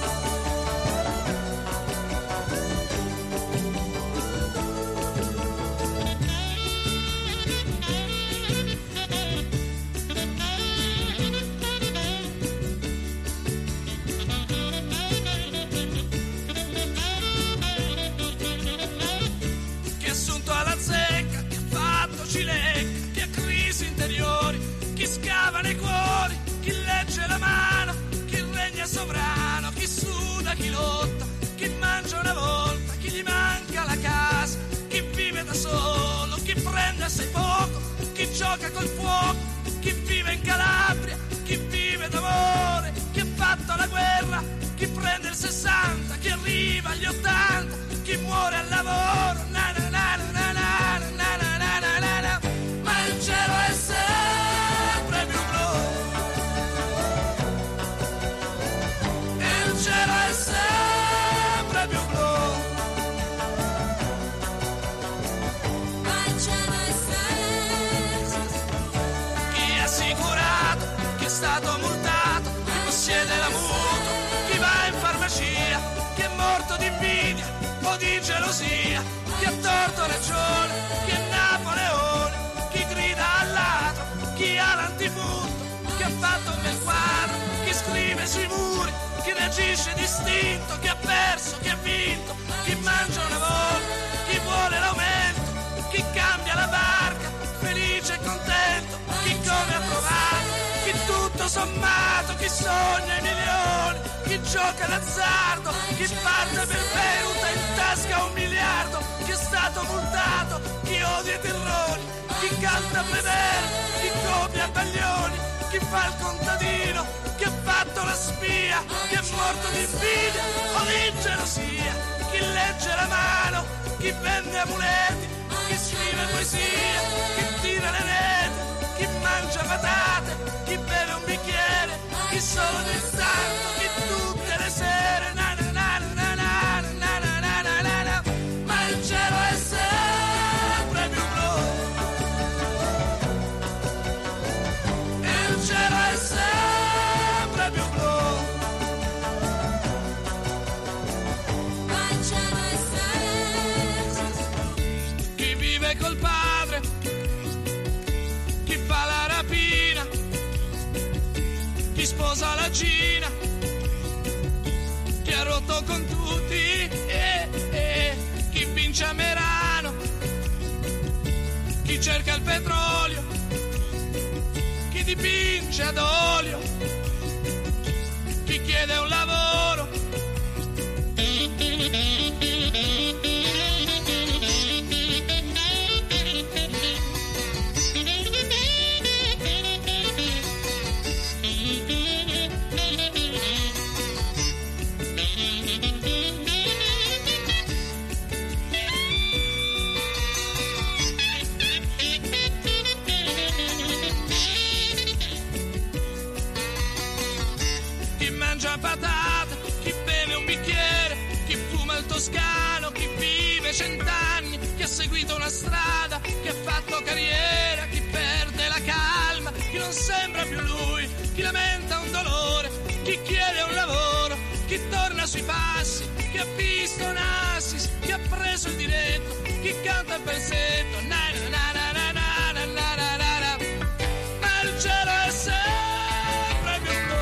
Chi è assunto alla zecca, chi ha fatto cilecca, chi ha crisi interiori, chi scava nei cuori, chi legge la mano, chi regna sovrano, chi suda, chi lotta, chi mangia una volta, chi gli manca la casa, chi vive da solo, chi prende assai poco, chi gioca col fuoco, chi vive in Calabria, chi vive d'amore, chi ha fatto la guerra, chi prende il 60, chi arriva agli 80, chi muore al lavoro, na na na na na na na na na na na na. Ma il cielo è sempre più blu, il cielo è sempre più blu, ma il cielo è sempre più blu. Chi è assicurato, chi è stato multato, chi possiede la mutua, chi va in farmacia, chi è morto di invidia o di gelosia, chi ha torto ragione, chi è Napoleone, chi grida al ladro, chi ha l'antifurto, chi ha fatto un bel quadro, chi scrive sui muri, chi reagisce distinto, chi ha perso, chi ha vinto, chi mangia una volta, chi vuole l'aumento, chi cambia la barca, felice e contento, chi come ha provato, chi tutto sommato, chi sogna i milioni, chi gioca d'azzardo, chi parte per Beuta in tasca 1 miliardo, chi è stato multato, chi odia i terroni, chi canta Prever, chi copia Baglioni, chi fa il contadino, chi ha fatto la spia, chi è morto di invidia o di gelosia, chi legge la mano chi vende amuleti, chi scrive poesie, chi tira le reti, chi mangia patate, chi beve un bicchiere, chi solo d'estate, chi tutte le sere. Na na na na na na na na na na na. Ma il cielo è sempre più blu, il cielo è sempre più blu. Chi vive col padre, chi fa la rapina, chi sposa la Cina, chi ha rotto con tutti, chi vince a Merano, chi cerca il petrolio, chi dipinge ad olio, chi chiede un lavoro. Chi mangia patate, chi beve un bicchiere, chi fuma il toscano, chi vive 100 anni, chi ha seguito una strada, chi ha fatto carriera, chi perde la calma, chi non sembra più lui, chi lamenta un dolore, chi chiede un lavoro, chi torna sui passi, chi ha visto un assist, chi ha preso il diretto, chi canta il pezzetto, na na na na na na na na na na. Ma il cielo è sempre più blu.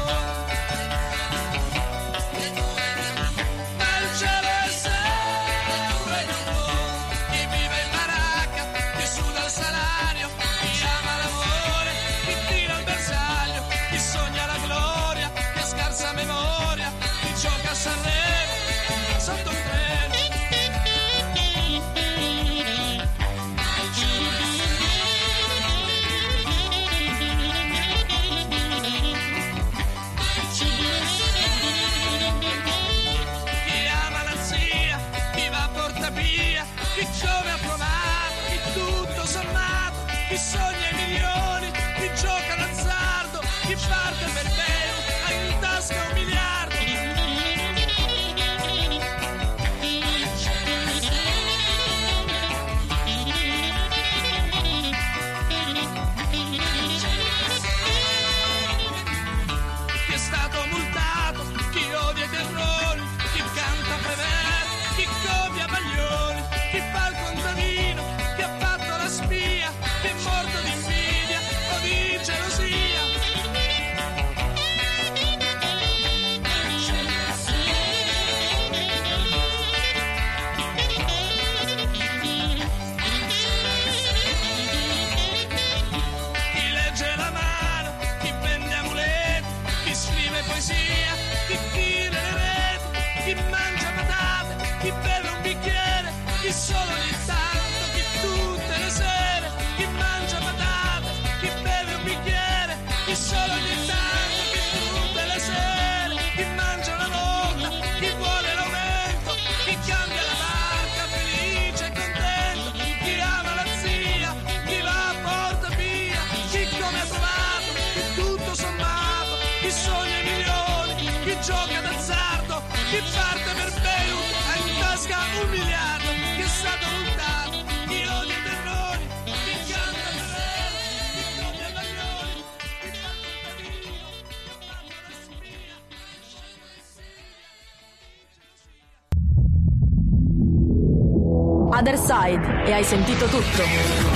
Chi giove ha provato, chi tutto sommato, chi sogna i milioni, chi gioca d'azzardo, chi parte per bene, ha in tasca 1 miliardo. Chi è stato multato, chi odia i terrori, chi canta Prever, chi copia Baglioni, chi fa il contadino, chi ha fatto la spia, chi è morto di invidia o di gelosia. Chi legge la mano, chi vende amuleti, chi scrive poesia, chi tira le reti, chi mangia patate, chi beve un bicchiere, chi solo ogni tanto, chi tutte le sere, chi mangia patate, chi beve un bicchiere, chi solo ogni tanto, chi tutte le sere, chi mangia una volta, chi vuole l'aumento, chi cambia la barca felice e contento, chi ama la zia, chi va a porta via, chi come ha trovato, chi tutto sommato, chi sogna i milioni, chi gioca d'azzardo, chi parte per Beirut, ha in tasca 1 miliardo, chi è stato multato, chi odia i terrori, chi canta per vero, chi copia Baglioni, chi fa il contadino, chi ha fatto la spia, chi scende in Siria. Other Side, e hai sentito tutto.